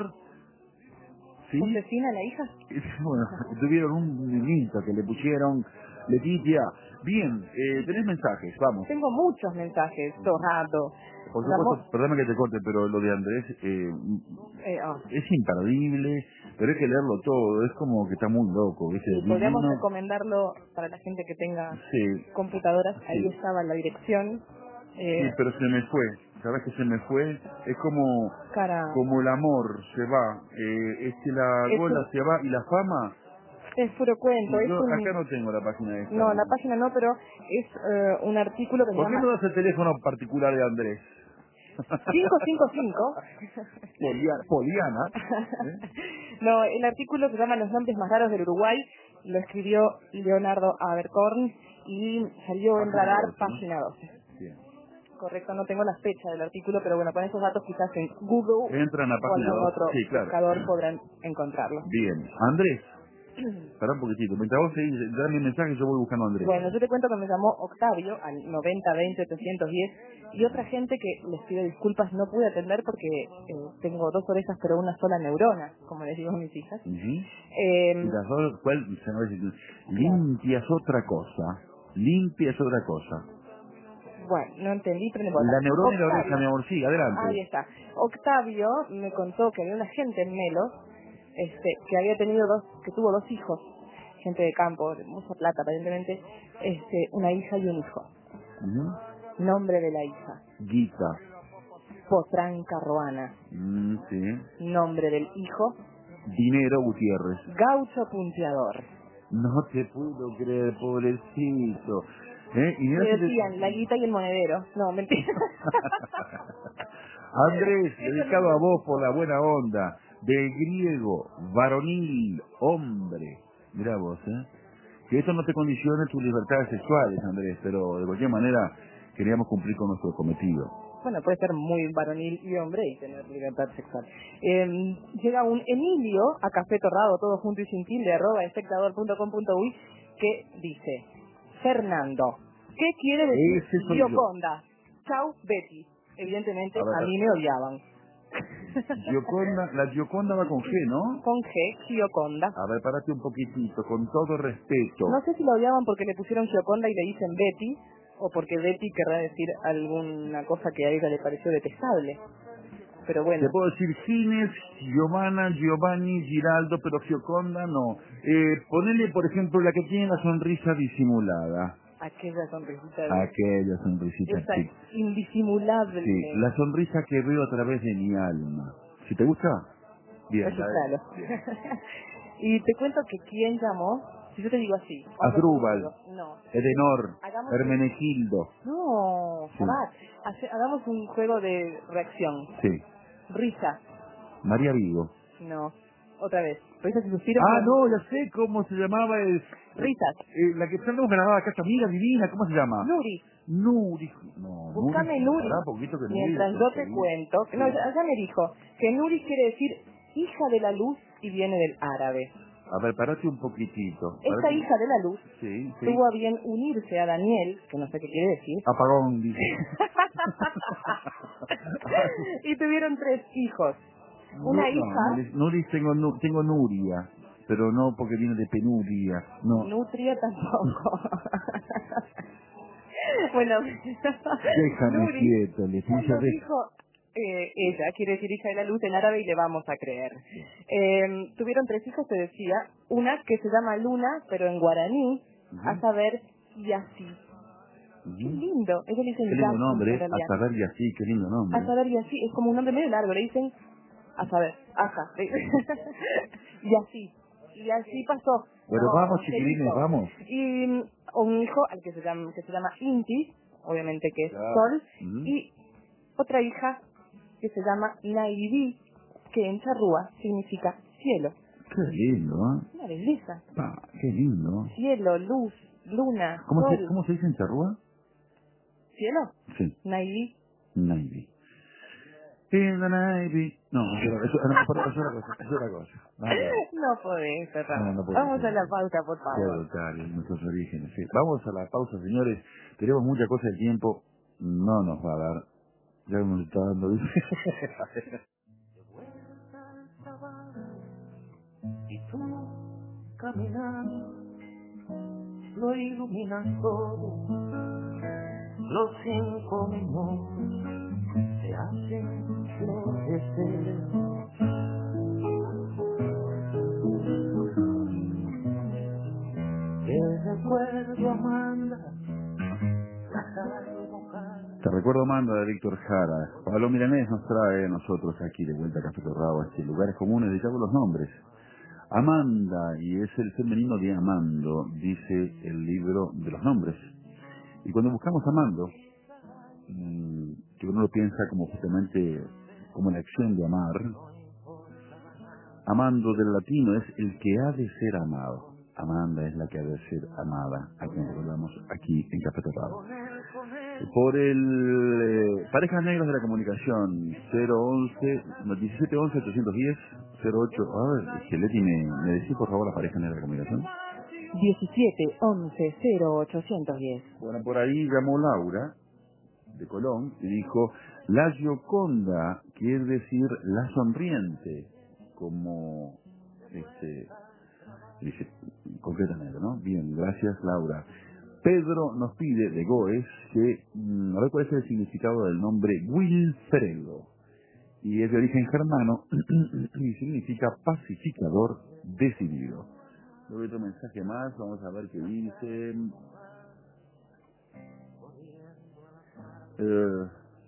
¿Sí? ¿Josefina, la hija? Bueno, tuvieron un niñito que le pusieron Leticia. Bien, eh, tenés mensajes, vamos. Tengo muchos mensajes, Torrado. Por supuesto, perdóname que te corte, pero lo de Andrés eh, eh, oh. es imperdible, pero hay que leerlo todo, es como que está muy loco, ¿viste? Sí, podríamos Divino. recomendarlo para la gente que tenga Sí, computadoras, ahí sí. estaba la dirección. Eh, Sí, pero se me fue, ¿sabes que se me fue? Es como cara, como el amor se va, eh, es que la es, gola un, se va y la fama. es puro cuento. Es Yo un, acá no tengo la página esta. no, la página no, pero es eh, un artículo que se ¿Por qué llama no das el teléfono particular de Andrés? cinco cinco cinco. Poliana. Poliana. ¿Eh? No, el artículo se llama Los nombres más raros del Uruguay, lo escribió Leonardo Abercorn y salió en Página Radar, doce, ¿no? página doce. Bien. Correcto, no tengo la fecha del artículo, pero bueno, con esos datos quizás en Google Entran a o página algún doce. otro Sí, claro. buscador podrán encontrarlo. Bien. Andrés, pará un poquitito. Mientras vos seguís, dame un mensaje, yo voy buscando a Andrés. Bueno, yo te cuento que me llamó Octavio al noventa veinte ochocientos diez y otra gente que les pido disculpas no pude atender porque eh, tengo dos orejas pero una sola neurona, como les digo a mis hijas. Uh-huh. Eh, Y las dos, ¿cuál? Se me va a decir, limpia es otra cosa. Limpia es otra cosa. bueno, no entendí, pero no importa. La neurona y la oreja, Octavio, mi amor, sí, adelante. ahí está. Octavio me contó que había una gente en Melo este, que había tenido dos, que tuvo dos hijos, gente de campo, de mucha plata aparentemente, este, una hija y un hijo. Uh-huh. Nombre de la hija, Guita. Potranca Roana. Mm, sí. Nombre del hijo, Dinero Gutiérrez. Gaucho Punteador. No te puedo creer, pobrecito. ¿Eh? Y mira Le si te- decían la guita y el monedero. No, mentira. Andrés, dedicado a vos por la buena onda. De griego, varonil, hombre. Mirá vos, ¿eh? Que esto no te condicione tus libertades sexuales, Andrés, pero de cualquier manera queríamos cumplir con nuestro cometido. Bueno, puede ser muy varonil y hombre y tener libertad sexual. Eh, llega un Emilio a Café Torrado, todo junto y sin tilde, arroba espectador punto com punto uy, que dice: Fernando, ¿qué quiere decir Ese soy yo. Gioconda? Chau, Betty. Evidentemente A ver, a mí me odiaban. Gioconda, la Gioconda va con G, ¿no? Con G, Gioconda. A ver, párate un poquitito, con todo respeto. No sé si lo odiaban porque le pusieron Gioconda y le dicen Betty, o porque Betty querrá decir alguna cosa que a ella le pareció detestable. Pero bueno. Te puedo decir Gines, Giovanna, Giovanni, Giraldo, pero Gioconda no. Eh, ponele, por ejemplo, la que tiene la sonrisa disimulada. Aquella sonrisita de... Aquella sonrisita. Esa Sí. indisimulable. Sí, la sonrisa que veo a través de mi alma. ¿Si te gusta? Bien. Eso, claro. Y te cuento que quién llamó, si yo te digo así. Asdrúbal, No. Edenor, Hagamos Hermenegildo. No, Sí. Sabat. Hace- Hagamos un juego de reacción. Sí. Risa. María Vigo. No. Otra vez. Risas y suspiros. Ah, con- no, ya sé cómo se llamaba el... Risas. eh, la que tenemos grabada acá, esta amiga divina, ¿cómo se llama? Nuri. Nuri. No, Búscame Nuri. Nuri. Pará un poquito que Nuri Mientras es yo te increíble. cuento. No, Sí. ya, ya me dijo que Nuri quiere decir hija de la luz y viene del árabe. A ver, parate un poquitito. Esta Parate- hija de la luz Sí, sí. tuvo a bien unirse a Daniel, que no sé qué quiere decir, Apagón, dice. y tuvieron tres hijos. Una No, hija, Nuri, Nuri tengo, Nu- tengo Nuria, pero no porque viene de penuria. No. Nutria tampoco. Bueno, Déjame Nuri, quieto, Leticia. cuando de- dijo eh, ella, quiere decir hija de la luz en árabe y le vamos a creer. Eh, tuvieron tres hijos, te decía, una que se llama Luna, pero en guaraní, Ujú. a saber, Yassi. Ujú. Qué lindo, ellos le dicen Qué lindo Yassi, nombre, en a realidad. saber y así, qué lindo nombre. A saber, Yassi, es como un nombre medio largo, le dicen, a saber, ajá, y así. y así pasó. Pero No, vamos, se chiquilines, hizo. vamos. Y mm, un hijo al que se llama, que se llama Inti, obviamente que es Claro. Sol, Ujú. y otra hija que se llama Naivi, que en charrúa significa cielo. Qué lindo, ¿eh? Una belleza. Ah, qué lindo. Cielo, luz, luna, ¿Cómo sol. se, ¿Cómo se dice en charrúa? ¿Cielo? Sí, Naivi. Navy. In the Navy. No, eso, eso, no, perdón, eso era cosa, eso era cosa. Nada que ver. No podés, Ferran. No, no puedo Vamos a decir. la pausa, por Qué favor. brutal, nuestros orígenes. Sí. Vamos a la pausa, señores. Tenemos mucha cosa de tiempo. No nos va a dar. Ya nos está dando. Y tú caminando, lo iluminas todo. Los cinco minutos te hacen florecer. Te recuerdo, Amanda, la calle mojada. Te recuerdo, Amanda, de Víctor Jara. Pablo Milanés nos trae a nosotros aquí de vuelta a Café Torrado, a este lugares comunes, dedicamos los nombres. Amanda, y es el femenino de amando, dice el libro de los nombres. Y cuando buscamos amando, mmm, que uno lo piensa como justamente como la acción de amar, amando del latino es el que ha de ser amado. Amanda es la que ha de ser amada, a quien recordamos aquí en Café Torrado. Por el eh, Parejas Negras de la Comunicación, cero once, no, diecisiete once ochocientos diez, cero ocho, a ver, Esqueleti, ¿me, me decís por favor la Pareja Negra de la Comunicación? diecisiete once cero ochocientos diez. Bueno, por ahí llamó Laura, de Colón, y dijo, la Gioconda quiere decir la sonriente, como, este, dice, concretamente, ¿no? Bien, gracias Laura. Pedro nos pide, de Goes, que, mmm, a ver cuál es el significado del nombre Wilfredo. Y es de origen germano y significa pacificador decidido. Luego otro mensaje más, vamos a ver qué dice. Eh,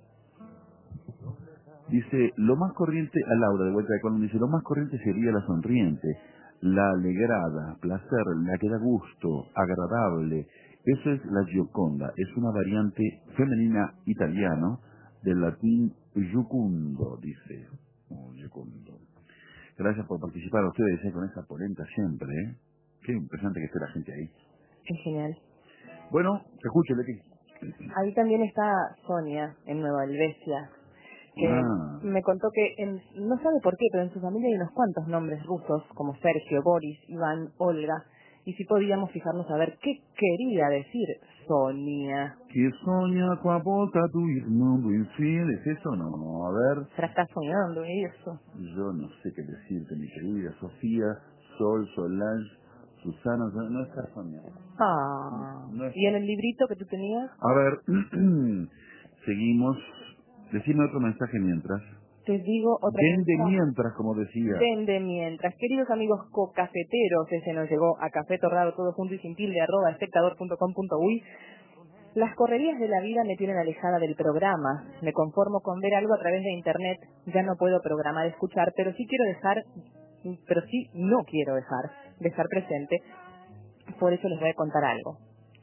dice, lo más corriente, a Laura de vuelta de Colón, dice, lo más corriente sería la sonriente, la alegrada, placer, la que da gusto, agradable. Eso es la Gioconda, es una variante femenina italiano del latín Giocundo, dice. Oh, Giocundo. Gracias por participar a ustedes eh, con esa polenta siempre, ¿eh? Qué impresionante que esté la gente ahí. Es genial. Bueno, te escucho, Leti. Ahí también está Sonia, en Nueva Helvecia, que Ah. me contó que, en, no sabe por qué, pero en su familia hay unos cuantos nombres rusos, como Sergio, Boris, Iván, Olga, y si podíamos fijarnos a ver qué quería decir Sonia. Que soña con bota tu mundo infiel, ¿es eso? No, no, a ver. ¿Será que está soñando eso? Yo no sé qué decirte, mi querida Sofía, Sol, Solange, Susana, no, no está soñando. Ah. No está. ¿Y en el librito que tú tenías? A ver, seguimos. Decime otro mensaje mientras. Te digo otra Vende cosa. mientras, como decía. Vende mientras. Queridos amigos cocafeteros, ese nos llegó a Café Torrado, todo junto y sin tilde, arroba espectador punto com punto uy. Las correrías de la vida me tienen alejada del programa. Me conformo con ver algo a través de internet. Ya no puedo programar escuchar, pero sí quiero dejar, pero sí no quiero dejar de estar presente. Por eso les voy a contar algo.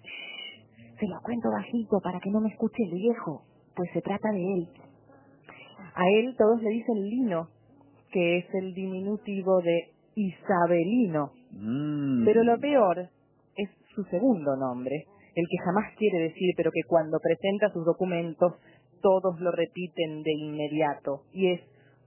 Se los cuento bajito para que no me escuche el viejo, pues se trata de él. A él todos le dicen Lino, que es el diminutivo de Isabelino. Mm. Pero lo peor es su segundo nombre, el que jamás quiere decir, pero que cuando presenta sus documentos todos lo repiten de inmediato, y es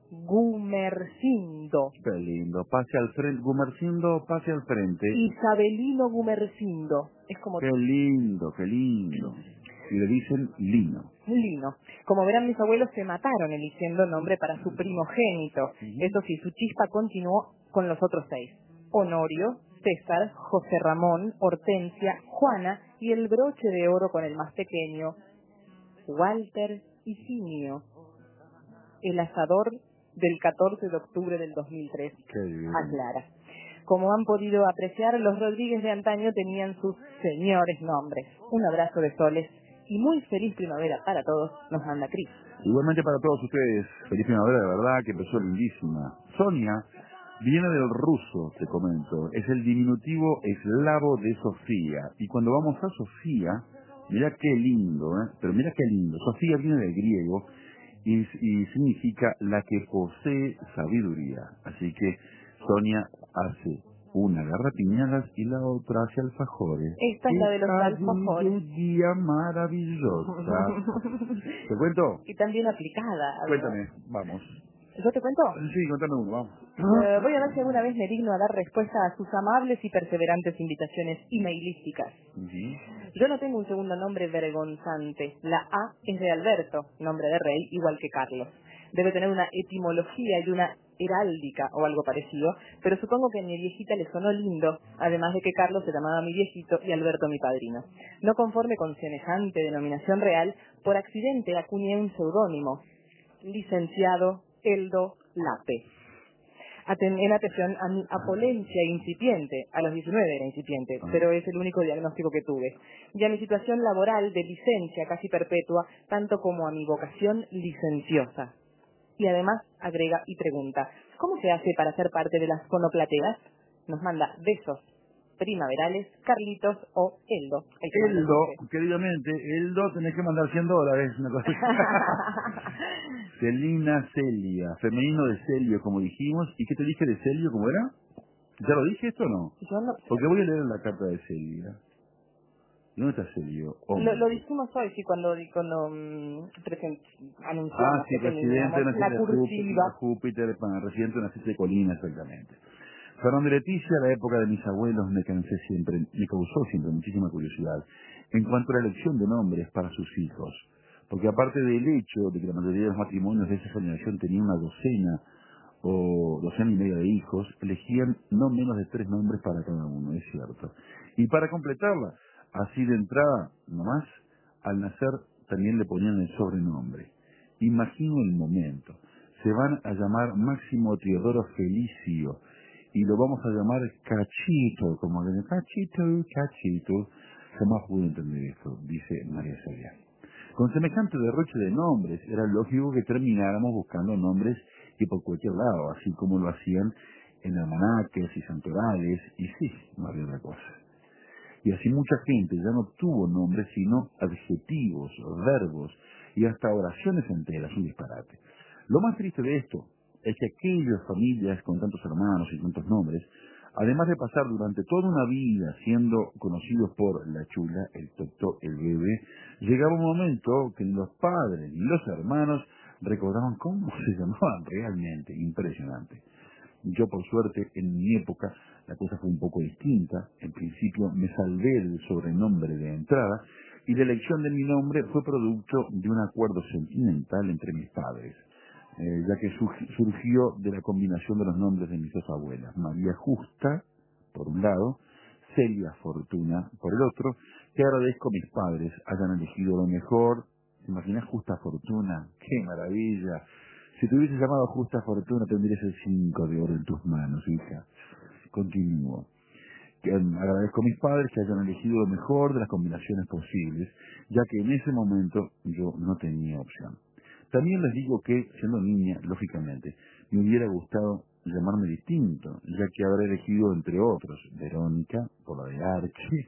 Gumercindo. Qué lindo. Pase al frente, Gumercindo, pase al frente. Isabelino Gumercindo. Es como Qué lindo, qué lindo. Y le dicen Lino. Lino. Como verán, mis abuelos se mataron eligiendo nombre para su primogénito. Eso sí, su chispa continuó con los otros seis. Honorio, César, José Ramón, Hortensia, Juana y el broche de oro con el más pequeño, Walter Higinio. El asador del catorce de octubre del dos mil tres. Qué bien. Aclara. Como han podido apreciar, los Rodríguez de antaño tenían sus señores nombres. Un abrazo de soles y muy feliz primavera para todos, nos manda Cris. Igualmente para todos ustedes, feliz primavera de verdad, que empezó lindísima. Sonia Viene del ruso, te comento. Es el diminutivo eslavo de Sofía. Y cuando vamos a Sofía, mira qué lindo, ¿eh? Pero mira qué lindo. Sofía viene del griego y, y significa la que posee sabiduría. Así que Sonia hace una agarra piñadas y la otra hace alfajores. Esta es la de los alfajores. Sabiduría maravillosa. ¿Te cuento? Y también aplicada. Cuéntame, vamos. ¿Yo te cuento? Sí, contame uno, vamos. Eh, voy a ver si alguna vez me digno a dar respuesta a sus amables y perseverantes invitaciones emailísticas. Uh-huh. Yo no tengo un segundo nombre vergonzante. La A es de Alberto, nombre de rey, igual que Carlos. Debe tener una etimología y una heráldica o algo parecido, pero supongo que a mi viejita le sonó lindo, además de que Carlos se llamaba mi viejito y Alberto mi padrino. No conforme con semejante denominación real, por accidente acuñé un seudónimo, licenciado Eldo Lape. Aten en atención a mi apolencia incipiente, a los diecinueve era incipiente, pero es el único diagnóstico que tuve, y a mi situación laboral de licencia casi perpetua, tanto como a mi vocación licenciosa. Y además agrega y pregunta, ¿cómo se hace para ser parte de las fonoplateas? Nos manda besos primaverales, Carlitos o Eldo. Eldo, queridamente, Eldo tenés que mandar cien dólares, una cosa. Celina Celia, femenino de Celio, como dijimos. ¿Y qué te dije de Celio, cómo era? ¿Ya lo dije esto o no? Yo no. Porque voy a leer la carta de Celia. ¿Dónde está Celio? Lo, lo dijimos hoy, sí, cuando, cuando um, present, anunciamos ah, sí, que residente de una la cita de cursiva. Júpiter, Júpiter, residente de una cita de colina, exactamente. Fernando de Leticia, la época de mis abuelos, me cansé siempre, me causó siempre muchísima curiosidad en cuanto a la elección de nombres para sus hijos. Porque aparte del hecho de que la mayoría de los matrimonios de esa generación tenían una docena o docena y media de hijos, elegían no menos de tres nombres para cada uno, es cierto. Y para completarla, así de entrada, nomás, al nacer también le ponían el sobrenombre. Imagino el momento. Se van a llamar Máximo Teodoro Felicio y lo vamos a llamar Cachito, como le dicen, Cachito, Cachito. Jamás pude entender esto, dice María Celia. Con semejante derroche de nombres, era lógico que termináramos buscando nombres y por cualquier lado, así como lo hacían en almanaques y santorales, y sí, no había otra cosa. Y así mucha gente ya no tuvo nombres, sino adjetivos, verbos y hasta oraciones enteras, un disparate. Lo más triste de esto es que aquellas familias con tantos hermanos y tantos nombres, además de pasar durante toda una vida siendo conocidos por la chula, el totó, el bebé, llegaba un momento que ni los padres ni los hermanos recordaban cómo se llamaban realmente. Impresionante. Yo, por suerte, en mi época, la cosa fue un poco distinta. En principio me salvé del sobrenombre de entrada y la elección de mi nombre fue producto de un acuerdo sentimental entre mis padres. Eh, ya que surgió de la combinación de los nombres de mis dos abuelas, María Justa, por un lado, Celia Fortuna, por el otro, que agradezco a mis padres hayan elegido lo mejor. ¿Te imaginas Justa Fortuna? ¡Qué maravilla! Si te hubiese llamado Justa Fortuna, tendrías el cinco de oro en tus manos, hija. Continúo. Que, um, agradezco a mis padres que hayan elegido lo mejor de las combinaciones posibles, ya que en ese momento yo no tenía opción. También les digo que, siendo niña, lógicamente, me hubiera gustado llamarme distinto, ya que habré elegido, entre otros, Verónica, por la de Archie,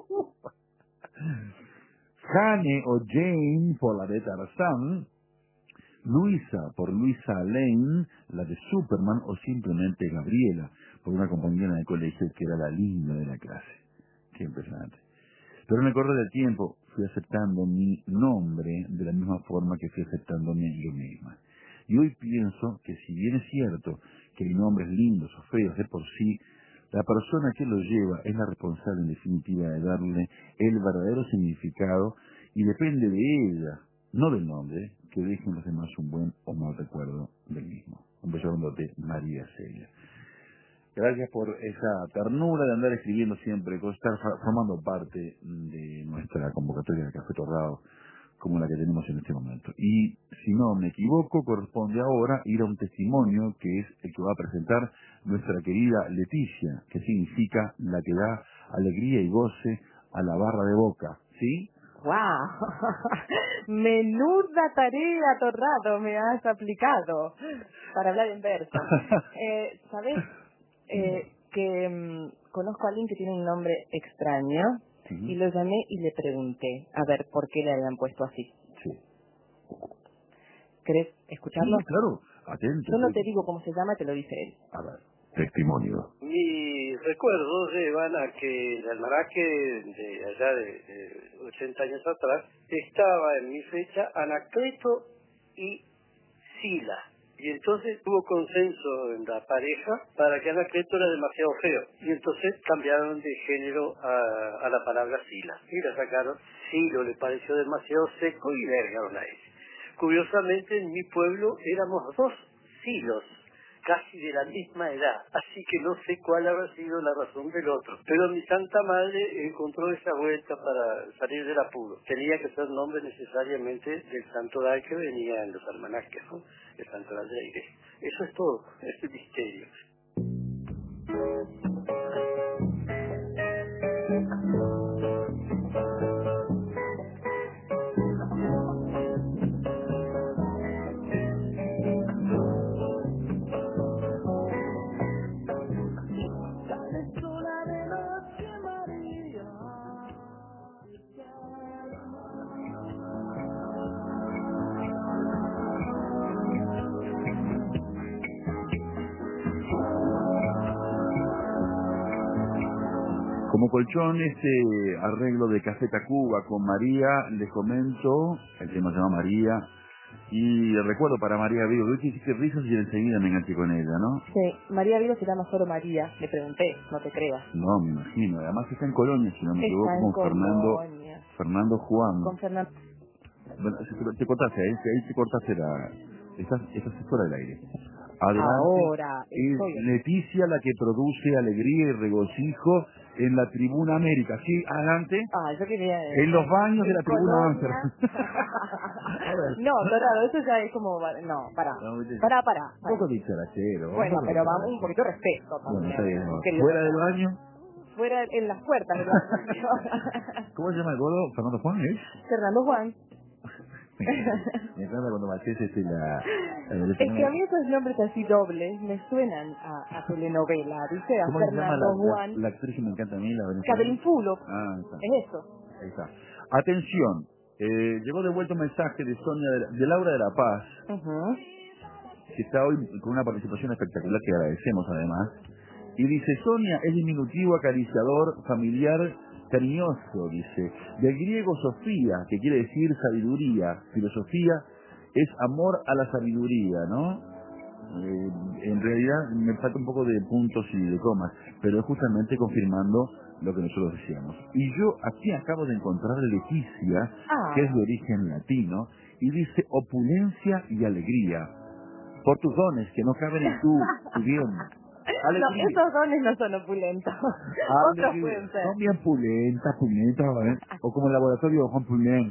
Jane o Jane, por la de Tarzán, Luisa, por Luisa Lane, la de Superman, o simplemente Gabriela, por una compañera de colegio que era la linda de la clase. Qué impresionante. Pero en el correr del tiempo fui aceptando mi nombre de la misma forma que fui aceptándome yo misma. Y hoy pienso que si bien es cierto que hay nombres lindos o feos de por sí, la persona que los lleva es la responsable en definitiva de darle el verdadero significado y depende de ella, no del nombre, que dejen los demás un buen o mal recuerdo del mismo. Un beso de María Celia. Gracias por esa ternura de andar escribiendo siempre, por estar formando parte de nuestra convocatoria de Café Torrado, como la que tenemos en este momento. Y si no me equivoco, corresponde ahora ir a un testimonio que es el que va a presentar nuestra querida Leticia, que significa la que da alegría y goce a la barra de Boca, ¿sí? ¡Wow! Menuda tarea, Torrado, me has aplicado para hablar en verso. Eh, ¿Sabes? Eh, que mmm, conozco a alguien que tiene un nombre extraño Sí. y lo llamé y le pregunté a ver por qué le habían puesto así. Sí. ¿Querés escucharlo? Sí, claro, atento. Yo no sí. te digo cómo se llama, te lo dice él. A ver, testimonio. Mis recuerdos llevan a que el almanaque de allá de, de ochenta años atrás estaba en mi fecha Anacleto y Sila. Y entonces hubo consenso en la pareja para que Anacleto era demasiado feo. Y entonces cambiaron de género a, a la palabra Sila. Y la sacaron. Silo le pareció demasiado seco y vergaron a él. Curiosamente en mi pueblo éramos dos Silos, casi de la misma edad, así que no sé cuál habrá sido la razón del otro. Pero mi santa madre encontró esa vuelta para salir del apuro. Tenía que ser nombre necesariamente del santoral que venía en los almanaques, ¿no? El santoral de la iglesia. Eso es todo, es el misterio. Como colchón, este arreglo de Café Tacuba con María, les comento, el tema se llama María, y el recuerdo para María Vigo, que hiciste risas y enseguida me enganché con ella, ¿no? Sí, María Vigo se llama solo María, le pregunté, no te creas. No, me imagino, además está en Colonia, si no me Está equivoco, en con Fernando, Colonia. Fernando Juan. Con Fernando. Bueno, te, te cortaste, ahí, ahí te cortaste la... Estás, estás fuera del aire. Adelante. Ahora Es estoy... Leticia la que produce alegría y regocijo en la Tribuna América. Sí, adelante. Ah, yo quería decir... En los baños de en la Tribuna Colonia. Amsterdam. No, Dorado, eso ya es como... No, pará. No, viste. Pará, pará. Un poco dicharachero. Bueno, pero vamos un poquito de respeto Bueno, también. está bien. querido Fuera del Dorado. baño. Fuera en las puertas del baño. ¿Cómo se llama el gordo? Fernando Juan, ¿eh? Fernando Juan. Me encanta cuando Machés este la... la Es que a mí esos nombres así dobles me suenan a, a telenovela, ¿viste? A ¿Cómo se llama Fernando la, la, Juan. la actriz que me encanta a mí? La venezolana? Catherine Fulop. Ah, ahí está. Es eso. Ahí está. Atención, eh, llegó de vuelta un mensaje de Sonia, de, la- de Laura de la Paz, Uh-huh. que está hoy con una participación espectacular que agradecemos además, y dice, Sonia es diminutivo, acariciador, familiar, cariñoso, dice, del griego Sofía, que quiere decir sabiduría, filosofía, es amor a la sabiduría, ¿no? Eh, en realidad me falta un poco de puntos y de comas, pero es justamente confirmando lo que nosotros decíamos. Y yo aquí acabo de encontrar Leticia, Ah. que es de origen latino, y dice opulencia y alegría, por tus dones que no caben en tu, tu bien. No, Alegría. esos dones no son opulentos. Otros Alegría. pueden ser. Son bien pulentas, pulentas, ¿eh? O como el laboratorio de Juan Pulén.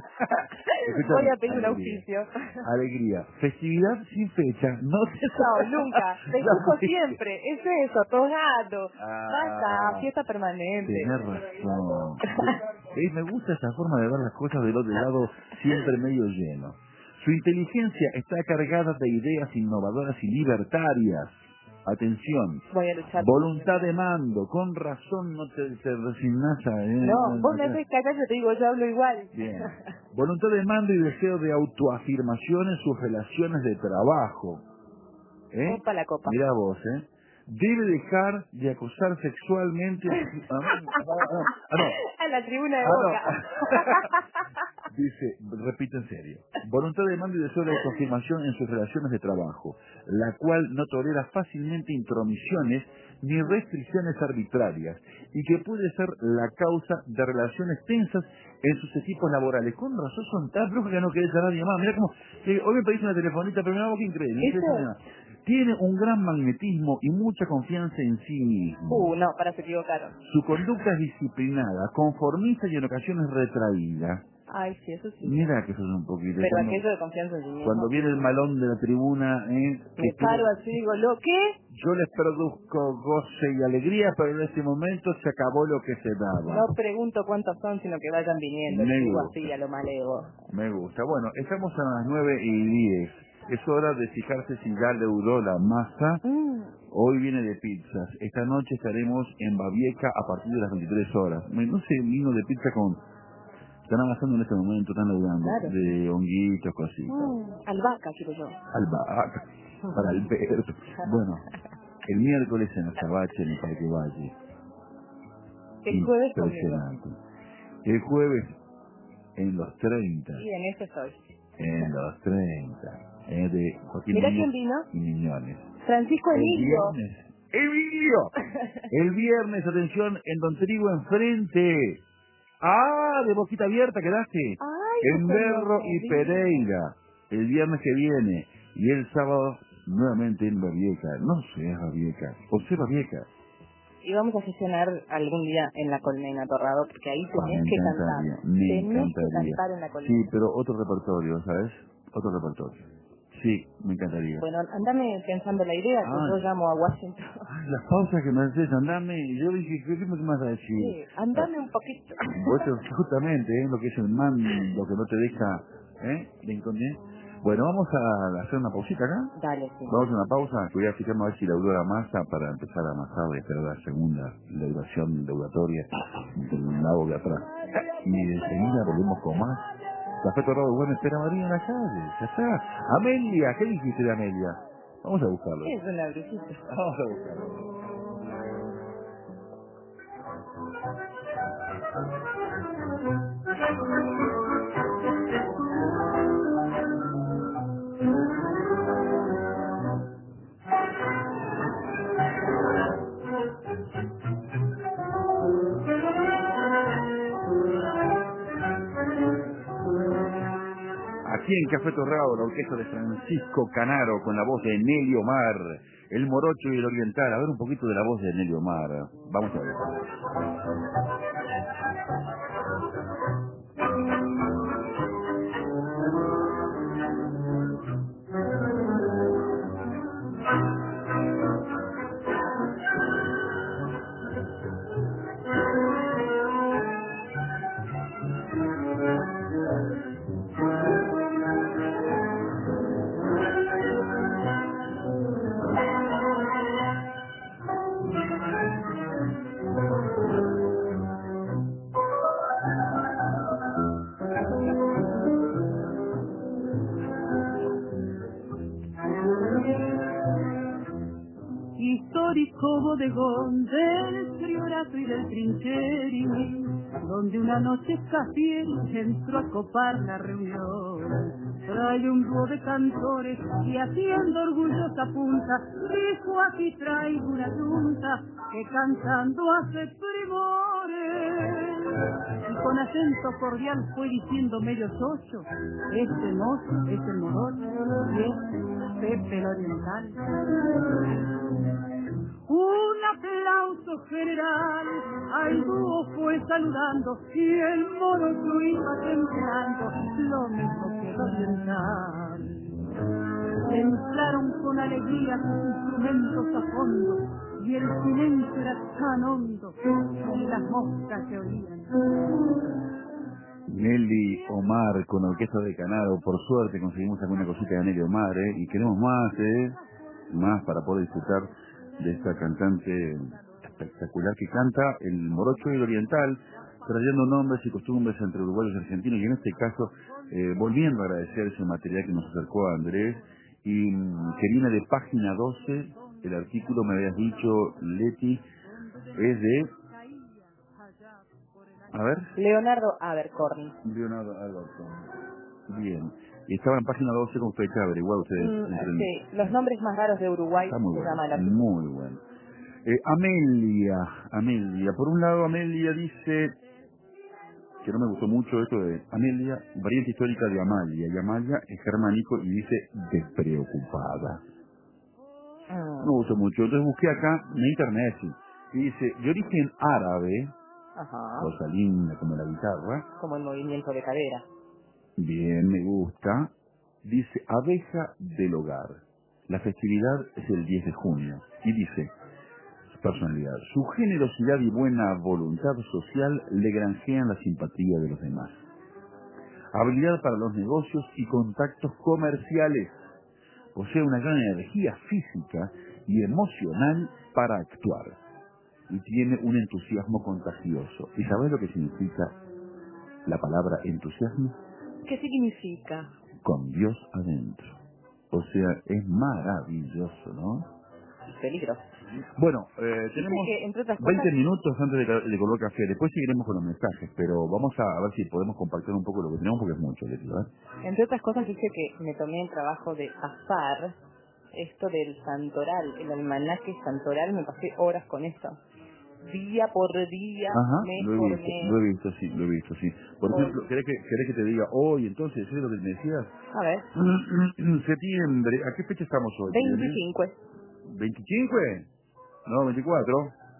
Voy a pedir un Alegría. auspicio. Alegría. Festividad sin fecha. No te No, nunca. Festejo No, siempre. Es eso, togado. Ah. Basta, fiesta permanente. Tienes razón. Eh, Me gusta esa forma de ver las cosas del otro lado, siempre medio lleno. Su inteligencia está cargada de ideas innovadoras y libertarias. Atención. Voy a luchar. Voluntad de mando. Con razón no te, te resignás a... eh, No, vos me acá. haces cagar, yo te digo, yo hablo igual. Bien. Voluntad de mando y deseo de autoafirmación en sus relaciones de trabajo. ¿Eh? Opa la copa. Mirá vos, ¿eh? Debe dejar de acosar sexualmente a... Ah, no. Ah, no. A la tribuna de Ah, no. Boca. Dice, repito en serio, voluntad de mando y deseo de confirmación en sus relaciones de trabajo, la cual no tolera fácilmente intromisiones ni restricciones arbitrarias, y que puede ser la causa de relaciones tensas en sus equipos laborales. Con razón son tan flojos que no querés a nadie más. Mirá como, que hoy me pedís una telefonita, pero mirá vos qué increíble. ¿Eso? Tiene un gran magnetismo y mucha confianza en sí mismo. Uh, no, para se equivocaron. Su conducta es disciplinada, conformista y en ocasiones retraída. Ay, sí, eso sí. Mira que eso es un poquito. Pero cuando, aquello de confianza en sí mismo. Cuando viene el malón de la tribuna, ¿eh? Me paro así y digo, ¿lo qué? Yo les produzco goce y alegría, pero en este momento se acabó lo que se daba. No pregunto cuántos son, sino que vayan viniendo. Me Digo gusta. así, a lo maleo. Me gusta. Bueno, estamos a las nueve y diez. Es hora de fijarse si ya leudó la masa. Mm. Hoy viene de pizzas. Esta noche estaremos en Babieca a partir de las veintitrés horas. Me- No sé, vino de pizza con... Están amasando en este momento, están leudando. Claro. De honguitos, cositas. Mm. Albahaca, quiero yo. Albahaca. Para Alberto. Bueno, el miércoles en Azabache, en el Parque Valle. El jueves conmigo. Impresionante. El jueves en los treinta. Sí, en eso estoy. En los treinta. Eh, de Joaquín Mira Núñez quién vino. y Miñones. Francisco El Emilio. viernes. ¡Emilio! El viernes, atención, en Don Trigo enfrente. ¡Ah! De boquita abierta quedaste. Ay, En no Berro sabía. y Pereira. El viernes que viene. Y el sábado, nuevamente en Babieca. No seas Babieca. O sea Babieca. Y vamos a gestionar algún día en la colmena, Torrado, porque ahí Ah, tenés me que encantaría, cantar. me Tenés que encantaría. cantar en la colmena. Sí, pero otro repertorio, ¿sabes? Otro repertorio. Sí, me encantaría. Bueno, andame pensando la idea, que Ah. yo llamo a Washington. Ay, las pausas que me haces, andame. Yo dije, ¿qué qué me vas a decir? Sí, andame un poquito. Vos te- justamente, ¿eh? Lo que es el man, lo que no te deja, ¿eh? De incontinencia. Bueno, vamos a hacer una pausita acá. Dale, sí. Vamos a una pausa, que voy a fijarme a ver si leudó la masa para empezar a amasar y esperar la segunda leudación leudatoria del lado de atrás. Y enseguida volvemos con más. Café Torrado, bueno, espera María en la calle, ya está. Amelia, ¿qué dijiste de Amelia? Vamos a buscarlo. Es una brujita. Vamos a buscarlo. Aquí en Café Torrado, la orquesta de Francisco Canaro con la voz de Nelly Omar, el morocho y el oriental. A ver un poquito de la voz de Nelly Omar. Vamos a ver. Histórico bodegón del Priorato y del Trincheri, donde una noche Cafiel entró a copar la reunión. Trae un dúo de cantores y haciendo orgullosa punta, dijo: aquí traigo una yunta que cantando hace primores. Y con acento cordial fue diciendo medio socho: este mozo es el morocho y es Pepe el oriental. Un aplauso general al dúo fue saludando y el morocho iba temblando, lo mismo que el oriental. Entraron con alegría sus instrumentos a fondo y el silencio era tan hondo que las moscas se oían. Nelly Omar con la orquesta de Canaro. Por suerte conseguimos alguna cosita de Nelly Omar, ¿eh? Y queremos más, ¿eh? Más para poder disfrutar de esta cantante espectacular que canta el morocho y el oriental, trayendo nombres y costumbres entre uruguayos y argentinos, y en este caso eh, volviendo a agradecer ese material que nos acercó a Andrés, y mm, que viene de página doce. El artículo, me habías dicho, Leti, es de... A ver... Leonardo Abercorn. Leonardo Alberto. Bien. Y estaba en página doce con fecha averiguada ustedes. Mm, entre- sí, los nombres más raros de Uruguay Está muy se bueno. llama el artículo. Muy bueno. Eh, Amelia, Amelia. Por un lado, Amelia dice que no me gustó mucho esto de Amelia, variante histórica de Amalia. Y Amalia es germánico y dice despreocupada. Mm. No me gustó mucho. Entonces busqué acá en internet y dice, de origen árabe, Ajá. Cosa linda como la guitarra. Como el movimiento de cadera. Bien, me gusta. Dice, abeja del hogar. La festividad es el diez de junio. Y dice, personalidad. Su generosidad y buena voluntad social le granjean la simpatía de los demás. Habilidad para los negocios y contactos comerciales. Posee una gran energía física y emocional para actuar. Y tiene un entusiasmo contagioso. ¿Y sabes lo que significa la palabra entusiasmo? ¿Qué significa? Con Dios adentro. O sea, es maravilloso, ¿no? Peligroso. Bueno, eh, tenemos que, entre otras veinte cosas, minutos antes de, de color café. Después seguiremos con los mensajes, pero vamos a, a ver si podemos compartir un poco lo que tenemos, porque es mucho, Leti, ¿verdad? Entre otras cosas, dice que me tomé el trabajo de azar esto del santoral, el almanaque santoral, me pasé horas con esto. Día por día, Ajá, mes lo he por visto, mes. lo he visto, sí, lo he visto, sí. Por Hoy. ejemplo, ¿querés que, querés que te diga hoy, entonces, ¿es lo que me decías? A ver, Septiembre, ¿a qué fecha estamos hoy? veinticinco. ¿veinticinco? No, veinticuatro.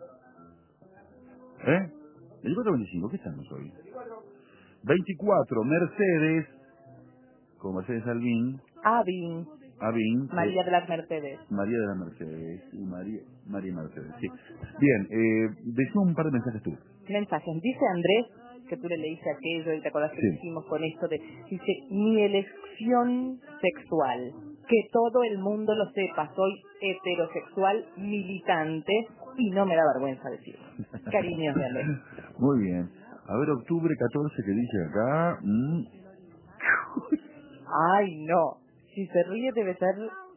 ¿Eh? veinticuatro o veinticinco, ¿qué estamos hoy? veinticuatro, Mercedes, con Mercedes Albín, Avin, Albín, María de las Mercedes. María de la Mercedes, y María, María Mercedes, sí. Bien, eh, dejó un par de mensajes tú. Mensajes. Dice Andrés, que tú le leíste aquello y te acordás que Sí. hicimos con esto de, dice, mi elección sexual, que todo el mundo lo sepa, soy heterosexual militante y no me da vergüenza decirlo. Cariños de Andrés. Muy bien. A ver, octubre catorce, que dice acá. Mm. Ay, no. Si se ríe debe ser...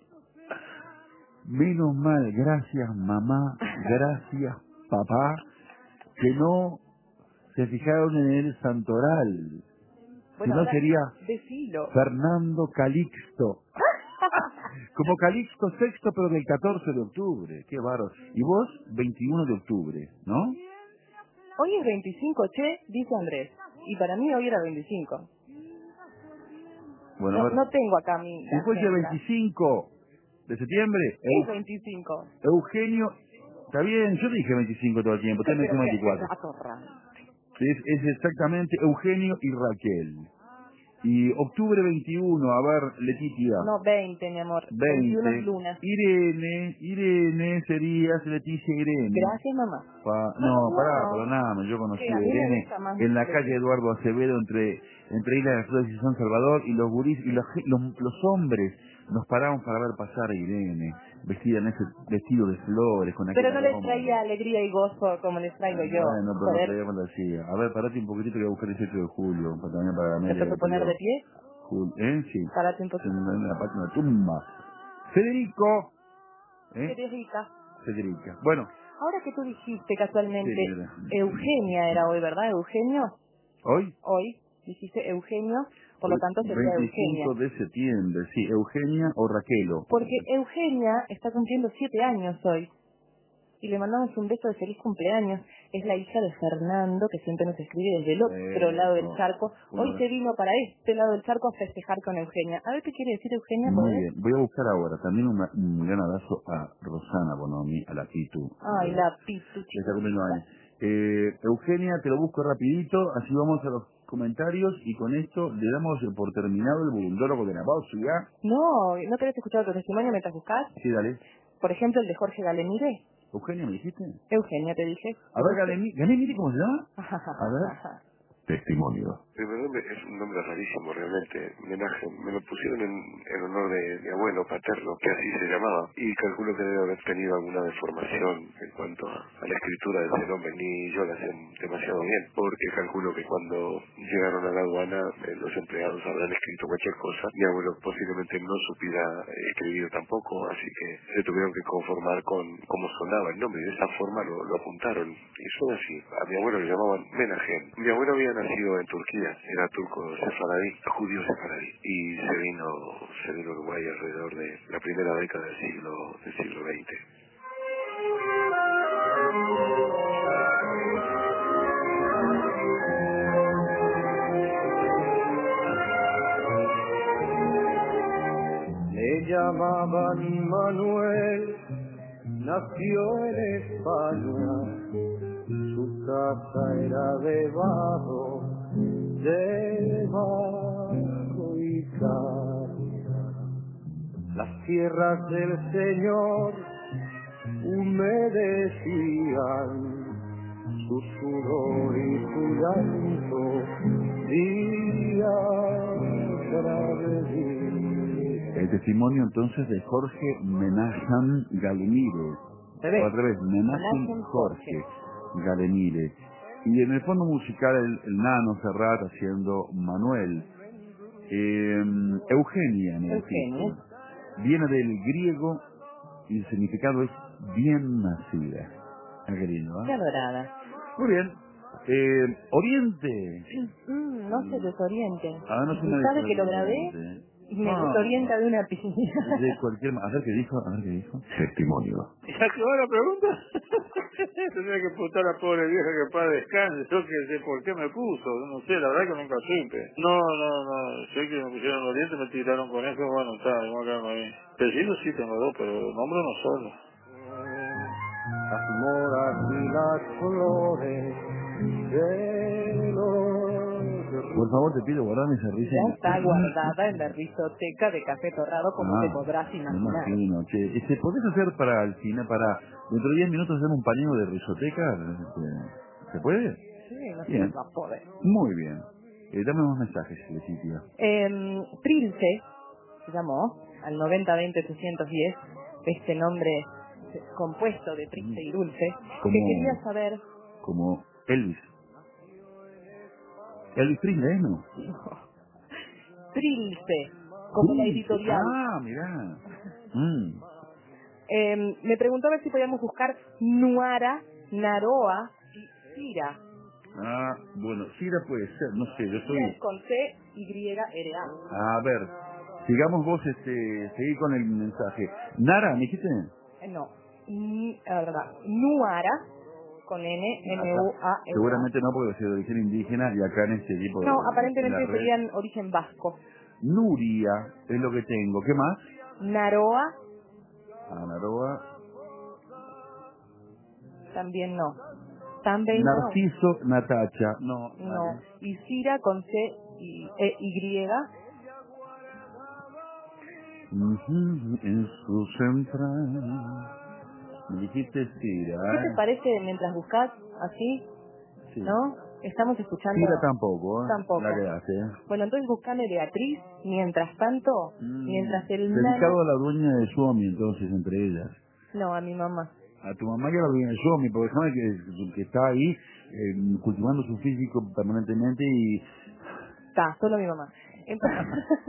Menos mal, gracias mamá, gracias papá, que no se fijaron en el santoral. Si Bueno, no ahora sería decilo. Fernando Calixto. Como Calixto sexto, pero del catorce de octubre. Qué bárbaro. Y vos, veintiuno de octubre, ¿no? Hoy es veinticinco, che, dice Andrés. Y para mí hoy era veinticinco. Bueno, a No, ver. no tengo acá mi... Si fuese veinticinco de septiembre, Es Eu- veinticinco. Eugenio... Está bien, yo dije veinticinco todo el tiempo, usted me dice Pero qué veinticuatro. atorrante. Es, es exactamente Eugenio y Raquel. Y octubre veintiuno, a ver, Leticia. No, veinte, mi amor. veintiuno es veinte. luna. Irene, Irene serías Leticia Irene. Gracias, mamá. Pa- no, pará, No. perdoname, yo conocí Que a a mí me Irene gusta más en la Leticia. calle Eduardo Acevedo entre entre Isla de las Flores y San Salvador, y los gurís y los, los, los hombres nos paraban para ver pasar a Irene, vestida en ese vestido de flores, con Pero aquel no les aroma. traía alegría y gozo como les traigo yo. Bueno, pero lo Joder, traíamos así. A ver, parate un poquitito que voy a buscar el dieciocho de julio, para también para ¿te Amelia. puedo poner de pie? Jul- ¿Eh? Sí. Párate un poco. En la página de tumba. Federico. ¿Eh? Federica. Federica. Bueno. Ahora que tú dijiste casualmente, Sí, mira. Eugenia era hoy, ¿verdad? Eugenio. ¿Hoy? Hoy dijiste Eugenio, por lo Hoy, tanto sería Eugenia. veinticinco de septiembre, sí. Eugenia o Raquelo. Porque Eugenia está cumpliendo siete años hoy. Y le mandamos un beso de feliz cumpleaños. Es la hija de Fernando, que siempre nos escribe desde el otro Eh, lado del no. charco. Hoy Bueno, se vino para este lado del charco a festejar con Eugenia. A ver qué quiere decir Eugenia, muy ¿podés? bien. Voy a buscar ahora también una- un gran abrazo a Rosana Bonomi, a la Pitu. Ay, Eh, la pitu que está chiquita. cumpliendo años. Eh, Eugenia, te lo busco rapidito, así vamos a los comentarios y con esto le damos por terminado el bulundólogo de la pausa, ¿ya? No, ¿no querés escuchar otro testimonio mientras buscas? Sí, dale. Por ejemplo, el de Jorge Galemire. Eugenia, ¿me dijiste? Eugenia, te dije. A ver, Galemire, ¿Galemire cómo se llama? A ver. Testimonio. Mi nombre es un nombre rarísimo realmente, homenaje. Me lo pusieron en, en honor de mi abuelo paterno, que así se llamaba, y calculo que debe haber tenido alguna deformación en cuanto a, a la escritura de ese nombre. Ni yo la sé demasiado bien, porque calculo que cuando llegaron a la aduana eh, los empleados habrán escrito cualquier cosa. Mi abuelo posiblemente no supiera eh, escribir tampoco, así que se tuvieron que conformar con cómo sonaba el nombre, y de esa forma lo, lo apuntaron. Y son así. A mi abuelo le llamaban Menahem. Mi abuelo había nacido en Turquía, era turco sefaradí, judío sefaradí, y se vino, se vino a Uruguay alrededor de la primera década del siglo, del siglo veinte. Le llamaban Manuel, nació en España, su casa era de barro, de barro y cal. Las tierras del Señor humedecían su sudor y su llanto día tras día. El testimonio entonces de Jorge Menachem Galemire, o al revés, Menachem Jorge Galemire. Y en el fondo musical el, el Nano Serrat haciendo Manuel. Eh, Eugenia en el Eugenia. título. Viene del griego y el significado es bien nacida. Ah, qué lindo, ¿eh? Qué adorada. Muy bien. Eh, Oriente. Mm, no se desoriente. Ah, no se me ¿Sabe que lo grabé? desoriente. Y me Ah, desorienta de una piña. de cualquier... A ver qué dijo, a ver qué dijo. Testimonio. ¿Ya acabó la pregunta? Tendría que preguntar a la pobre vieja que para descanse. Yo que sé por qué me puso. No sé, la verdad que nunca supe. No, no, no. Sé que me pusieron los dientes, me tiraron con eso. Bueno, está, vamos a quedarme ahí. Apellidos sí tengo dos, pero nombre no solo. Las moras y las flores de los... Por favor, te pido guardarme esa risa. Ya está guardada en la risoteca de Café Torrado, como Ah, te podrás me imaginar. imagino. Che, este, ¿podés hacer para el cine, para dentro de diez minutos hacer un paneo de risoteca? Este, ¿se puede? Sí, no sé Bien. si va a poder. Muy bien. Eh, dame unos mensajes, Leticia. Eh, Trilce se llamó al noventa veinte seiscientos diez, este nombre compuesto de triste y dulce, Como- que quería saber... Como Elvis. Elvis Presley, ¿no? Trilce, como la editorial. Ah, mirá. Mm. Eh, me preguntó a ver si podíamos buscar Nuara, Naroa y Cira. Ah, bueno, Cira puede ser, no sé, yo Cira es soy... con C, Y, R, A. A ver, sigamos vos, este, seguí con el mensaje. Nara, ¿me dijiste? Eh, No, N- la verdad, Nuara, con N, N, U, A, R, A. Seguramente no, porque soy de origen indígena y acá en este tipo de... No, en la aparentemente red. serían origen vasco. Nuria es lo que tengo. ¿Qué más? Naroa, Anaroa. también no. También Narciso, Natacha. No, no. No. Y Cira con C, y, E, Y. Ujú, en su central. Me dijiste Cira. ¿Qué te ¿eh? parece mientras buscas así? Sí. ¿No? Estamos escuchando... Cira tampoco, ¿eh? Tampoco. La quedaste, ¿eh? Bueno, entonces buscame Beatriz, mientras tanto, Mm, mientras el dedicado nano... a la dueña de Suomi, entonces, entre ellas. No, a mi mamá. A tu mamá y a la dueña de Suomi, porque déjame que, que está ahí eh, cultivando su físico permanentemente y... Está, solo mi mamá. Entonces,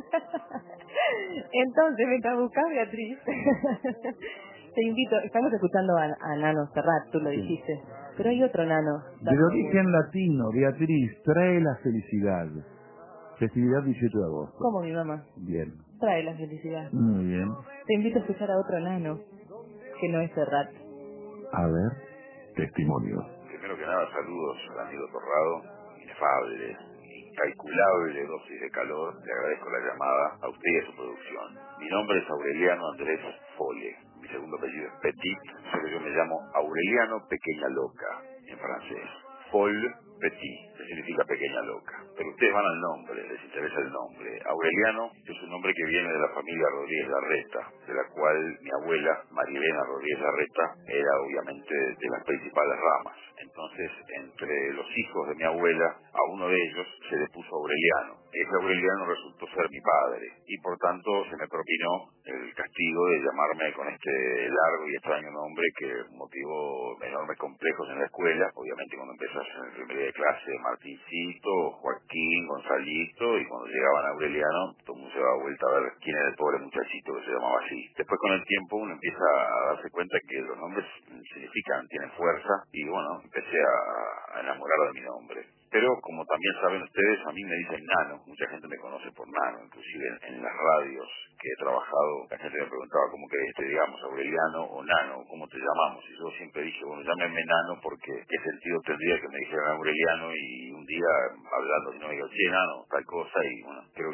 Entonces mientras buscas Beatriz, te invito, estamos escuchando a, a Nano Serrat, tú lo Sí. dijiste, pero hay otro Nano. De origen latino, Beatriz, trae la felicidad. Festividad dieciocho de agosto. Como mi mamá, Bien. trae la felicidad. Muy bien. Te invito a escuchar a otro Nano, que no es Serrat. A ver, testimonio. Primero que nada, saludos al amigo Torrado, inefable, incalculable dosis de calor. Le agradezco la llamada a usted y a su producción. Mi nombre es Aureliano Andrés Folle. Mi segundo apellido es Petit, solo yo me llamo Aureliano Pequeña Loca, en francés. Folle Petit, que significa pequeña loca. Pero ustedes van al nombre, les interesa el nombre. Aureliano es un nombre que viene de la familia Rodríguez Larreta, de la cual mi abuela, Marilena Rodríguez Larreta, era obviamente de las principales ramas. Entonces, entre los hijos de mi abuela, a uno de ellos se le puso Aureliano. Ese Aureliano resultó ser mi padre, y por tanto se me propinó el castigo de llamarme con este largo y extraño nombre que motivó enormes complejos en la escuela. Obviamente cuando empezás en el primer día de clase, Martincito, Joaquín, Gonzalito, y cuando llegaban a Aureliano, todo el mundo se daba vuelta a ver quién era el pobre muchachito que se llamaba así. Después con el tiempo uno empieza a darse cuenta que los nombres significan, tienen fuerza, y bueno, empecé a, a enamorar de mi nombre. Pero como también saben ustedes, a mí me dicen Nano, mucha gente me conoce por Nano, inclusive en, en las radios que he trabajado, la gente me preguntaba cómo querés que te digamos, Aureliano o Nano, ¿cómo te llamamos? Y yo siempre dije, bueno, llámenme Nano porque qué sentido tendría que me dijeran Aureliano y un día hablando, si no me digo, che, Nano, tal cosa, y bueno, creo que el único que me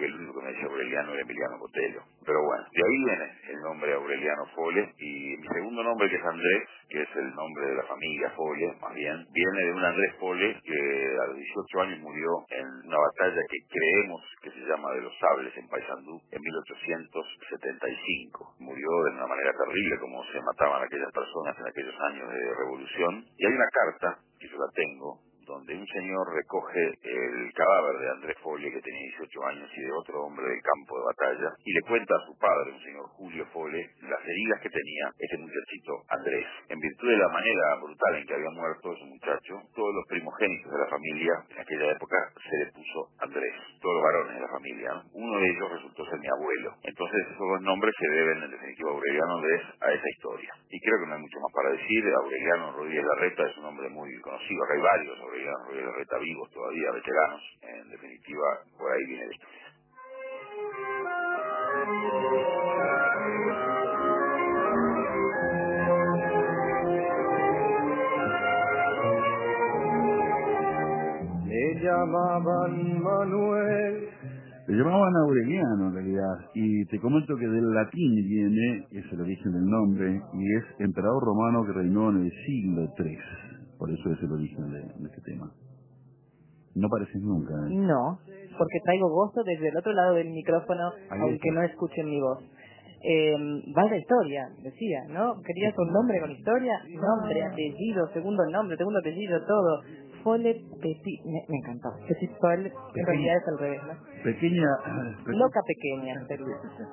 me decía Aureliano era Emiliano Botelho. Pero bueno, de ahí viene el nombre Aureliano Fole, y mi segundo nombre, que es Andrés, que es el nombre de la familia Fole, más bien, viene de un Andrés Fole que a los dieciocho años murió en una batalla que creemos que se llama de los Sables en Paysandú en mil ochocientos setenta y cinco. Murió de una manera terrible, como se mataban aquellas personas en aquellos años de revolución. Y hay una carta, que yo la tengo, donde un señor recoge el cadáver de Andrés Fole, que tenía dieciocho años, y de otro hombre del campo de batalla, y le cuenta a su padre, un señor Julio Fole, las heridas que tenía este muchachito Andrés. En virtud de la manera brutal en que había muerto ese muchacho, todos los primogénitos de la familia en aquella época se le puso Andrés, todos los varones de la familia, ¿no? Uno de ellos resultó ser mi abuelo. Entonces esos dos nombres se deben, en definitiva, a Aureliano Andrés, a esa historia. Y creo que no hay mucho más para decir. Aureliano Rodríguez Larreta es un hombre muy conocido, acá hay varios Aureliano Rodríguez Larreta vivos todavía, veteranos. En definitiva, por ahí viene la historia. Me llamaban Manuel. Le llamaban Aureliano en realidad, y te comento que del latín viene, es el origen del nombre, y es emperador romano que reinó en el siglo tres. Por eso es el origen de, de este tema. No pareces nunca, ¿eh? No, porque traigo gozo desde el otro lado del micrófono, Ahí aunque está. no escuchen mi voz. Eh, va la historia, decía, ¿no? ¿Querías un nombre con historia? Nombre, apellido, segundo nombre, segundo apellido, todo. Fole Petit, me, me encantó. Petit Fole, en realidad es al revés, ¿no? Pequeña, Loca pequeña, sería.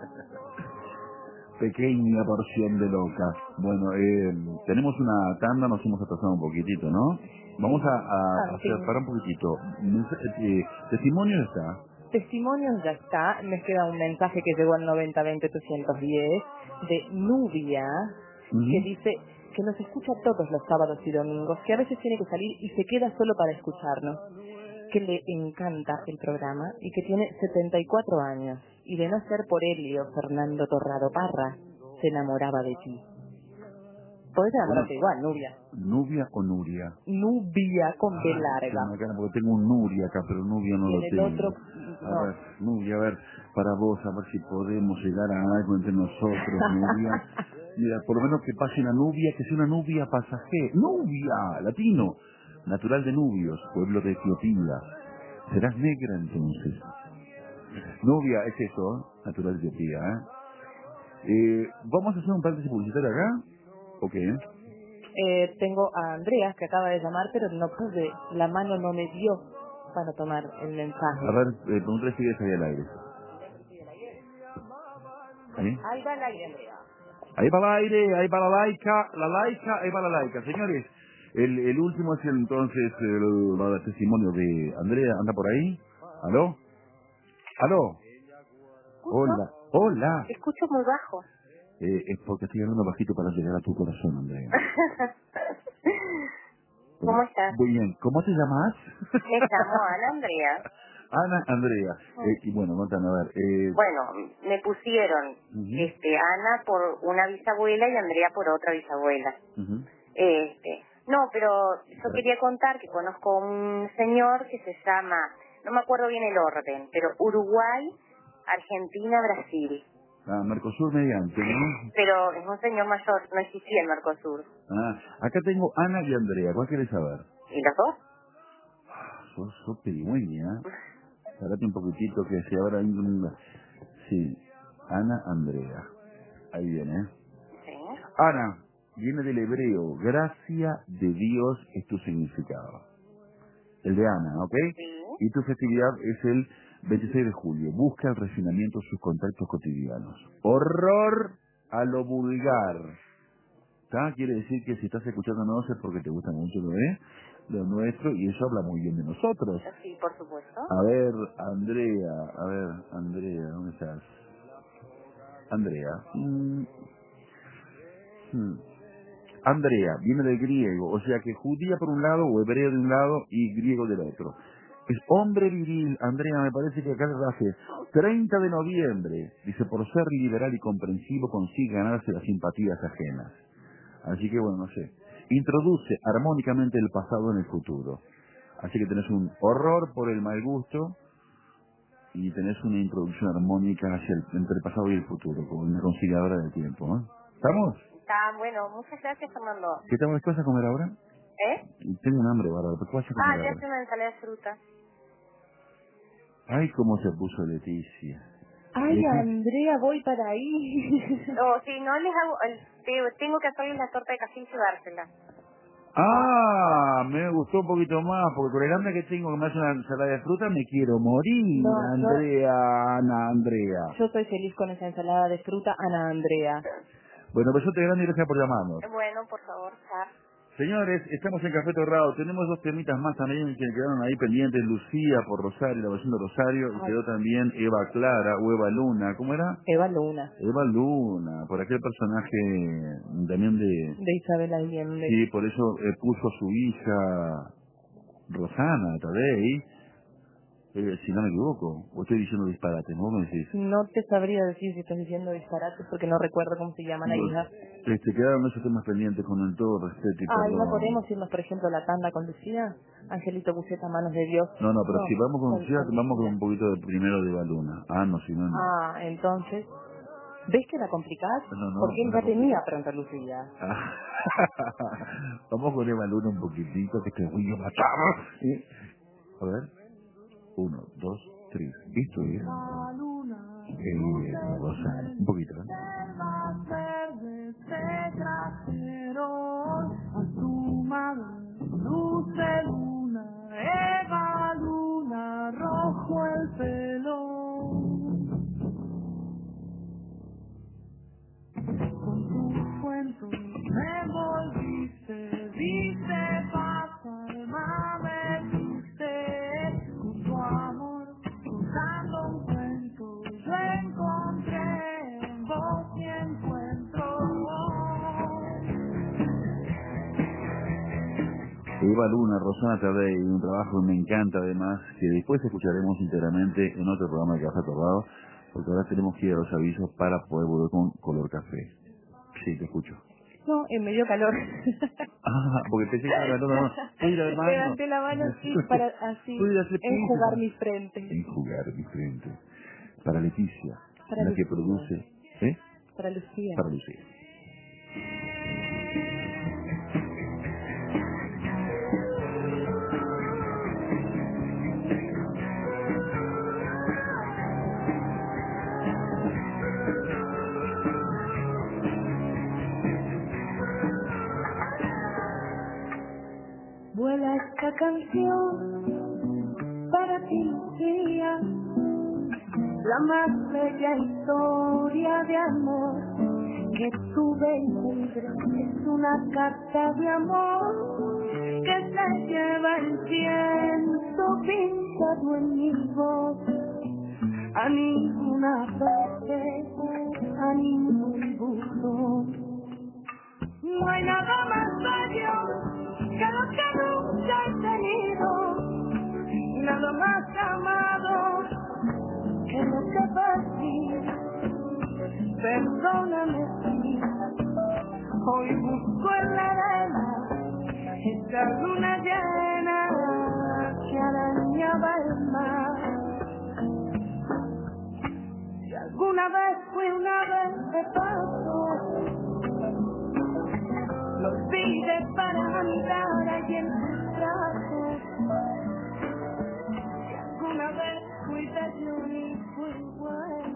pequeña porción de loca. Bueno, eh, tenemos una tanda, nos hemos atrasado un poquitito, ¿no? Vamos a, a Ah, hacer, sí. para un poquitito. Mensa- eh, testimonio está. Testimonios ya está, me queda un mensaje que llegó al noventa veinte ochocientos diez de Nubia, Ujú. que dice que nos escucha todos los sábados y domingos, que a veces tiene que salir y se queda solo para escucharnos, que le encanta el programa y que tiene setenta y cuatro años, y de no ser por Helio Fernando Torrado Parra, se enamoraba de ti. Podés enamorarte igual, Nubia. ¿Nubia o Nuria? Nubia con B Ah, larga. se me acaba, porque tengo un Nuria acá, pero Nubia no Y lo en el tengo. otro, A no. ver, Nubia, a ver, para vos, a ver si podemos llegar a algo entre nosotros, Nubia. Mira, por lo menos que pase una Nubia, que sea una Nubia pasajera. ¡Nubia! Latino. Natural de Nubios, pueblo de Etiopía. Serás negra entonces. Nubia, es eso, ¿eh? Natural de Etiopía, ¿eh? Eh, ¿Vamos a hacer un paréntesis publicitario acá? ¿O qué? Eh, tengo a Andrea que acaba de llamar, pero no pude, la mano no me dio para tomar el mensaje. A ver, eh, pregúntale si quieres salir al aire. ¿Ahí? Ahí va el aire, Andrea. Ahí va el aire, ahí va la laica, la laica, ahí va la laica. Señores, el, el último es el, entonces el, el testimonio de Andrea. ¿Anda por ahí? ¿Aló? ¿Aló? Hola, hola. Escucho muy bajo. Eh, es porque estoy hablando bajito para llegar a tu corazón, Andrea. ¿Cómo estás? Muy bien. ¿Cómo te llamas? Me llamo Ana Andrea. Ana Andrea. Eh, y bueno, contame, a ver. Eh, Bueno, me pusieron uh-huh, este Ana por una bisabuela y Andrea por otra bisabuela. uh-huh. Este, no, pero yo quería contar que conozco un señor que se llama, no me acuerdo bien el orden, pero Uruguay, Argentina, Brasil. Ah, Mercosur mediante, ¿no? Pero es un señor mayor, no existía el Mercosur. Ah, acá tengo Ana y Andrea. ¿Cuál querés saber? ¿Y los dos? Sos, sos pedigüeña. Espérate un poquitito que si ahora hay un... Sí, Ana Andrea. Ahí viene, ¿eh? Sí. Ana, viene del hebreo. Gracia de Dios es tu significado. El de Ana, ¿ok? Sí. Y tu festividad es el veintiséis de julio. Busca el refinamiento de sus contactos cotidianos. Horror a lo vulgar. ¿Está? Quiere decir que si estás escuchándonos es porque te gusta mucho lo, ¿eh? lo nuestro, y eso habla muy bien de nosotros. Sí, por supuesto. A ver, Andrea, a ver, Andrea, ¿dónde estás? Andrea. Mm, hmm. Andrea, viene del griego, o sea que judía por un lado, o hebreo de un lado, y griego del otro. Es hombre viril, Andrea, me parece que acá hace treinta de noviembre, dice, por ser liberal y comprensivo consigue ganarse las simpatías ajenas. Así que bueno, no sé. Introduce armónicamente el pasado en el futuro. Así que tenés un horror por el mal gusto y tenés una introducción armónica hacia el, entre el pasado y el futuro, como una conciliadora del tiempo, ¿no? ¿Estamos? Está bueno, muchas gracias, Fernando. ¿Qué te vas a comer ahora? ¿Eh? Tengo un hambre, Bárbara, ¿qué vas a comer Ah, ya ahora? hice una ensalada de fruta. Ay, cómo se puso Leticia. Ay, Leticia. Andrea, voy para ahí. No, sí, no les hago, el- te- tengo que hacerles la torta de café y llevársela. Ah, me gustó un poquito más, porque con el hambre que tengo que me hace una ensalada de fruta me quiero morir, No, yo- Andrea, Ana, Andrea. Yo soy feliz con esa ensalada de fruta, Ana Andrea. Bueno, besote grande y gracias por llamarnos. Bueno, por favor, chao. Señores, estamos en Café Torrado. Tenemos dos temitas más también que quedaron ahí pendientes. Lucía por Rosario, la versión de Rosario. Y quedó también Eva Clara o Eva Luna. ¿Cómo era? Eva Luna, Eva Luna, por aquel personaje también de... de Isabel Allende. Sí, por eso eh, puso a su hija Rosana Tadei, eh, si no me equivoco. O estoy diciendo disparates, ¿no? ¿Me decís? No te sabría decir si estás diciendo disparates porque no recuerdo cómo se llama la hija. Este, quedaron esos temas pendientes con el todo respeto y Ay, perdón. ¿no podemos irnos, por ejemplo, a la tanda con Lucía? Angelito Buceta, manos de Dios. No, no, pero si vamos con con- Lucía, con vamos con Lucía. un poquito de primero de Eva Luna. Ah, no, si no, no. Ah, entonces, ¿ves que la complicás? No, no, Porque no él la ya tenía complicás. pronta Lucía. Ah. Vamos con Eva Luna un poquitito, que te voy a matar. ¿Sí? A ver. Uno, dos, tres. ¿Listo? ¿Eh? Eh, Rosana. Un poquito, ¿eh? Selvas verdes te trajeron a tu madre, luz de luna, Eva Luna, rojo el pelo. Con tus cuentos me volviste, viste paz, alma me diste, con tu amor, contando un cuento, yo encontré en vos mi encuentro. Eva Luna, Rosana Tadei, un trabajo que me encanta además, que después escucharemos íntegramente en otro programa de Café Torrado, porque ahora tenemos que ir a los avisos para poder volver con Color Café. Sí, te escucho. No, eh, me dio calor. Ah, porque pensé que estaba no, no, no. Puedo ir al baño. Levanté la mano así para así Puedo ir a hacer pis. enjugar mi frente. Enjugar mi frente. Para Leticia, Para la Lucía. que produce, ¿eh? Para Lucía. Para Lucía. Vuela esta canción para ti, Lucía, la más bella historia de amor que tuve y tendré. Es una carta de amor que se lleva el viento pintado en mi voz. A ninguna parte, a ningún buzón. No hay nada más bello que lo que nunca he tenido, nada más amado que lo que perdí. Perdóname si hoy busco en la arena esta luna llena que arañaba el mar. Si alguna vez fui una vez de paso, lo pide para andar allí en tus brazos. Si alguna vez fui bello y fui bueno,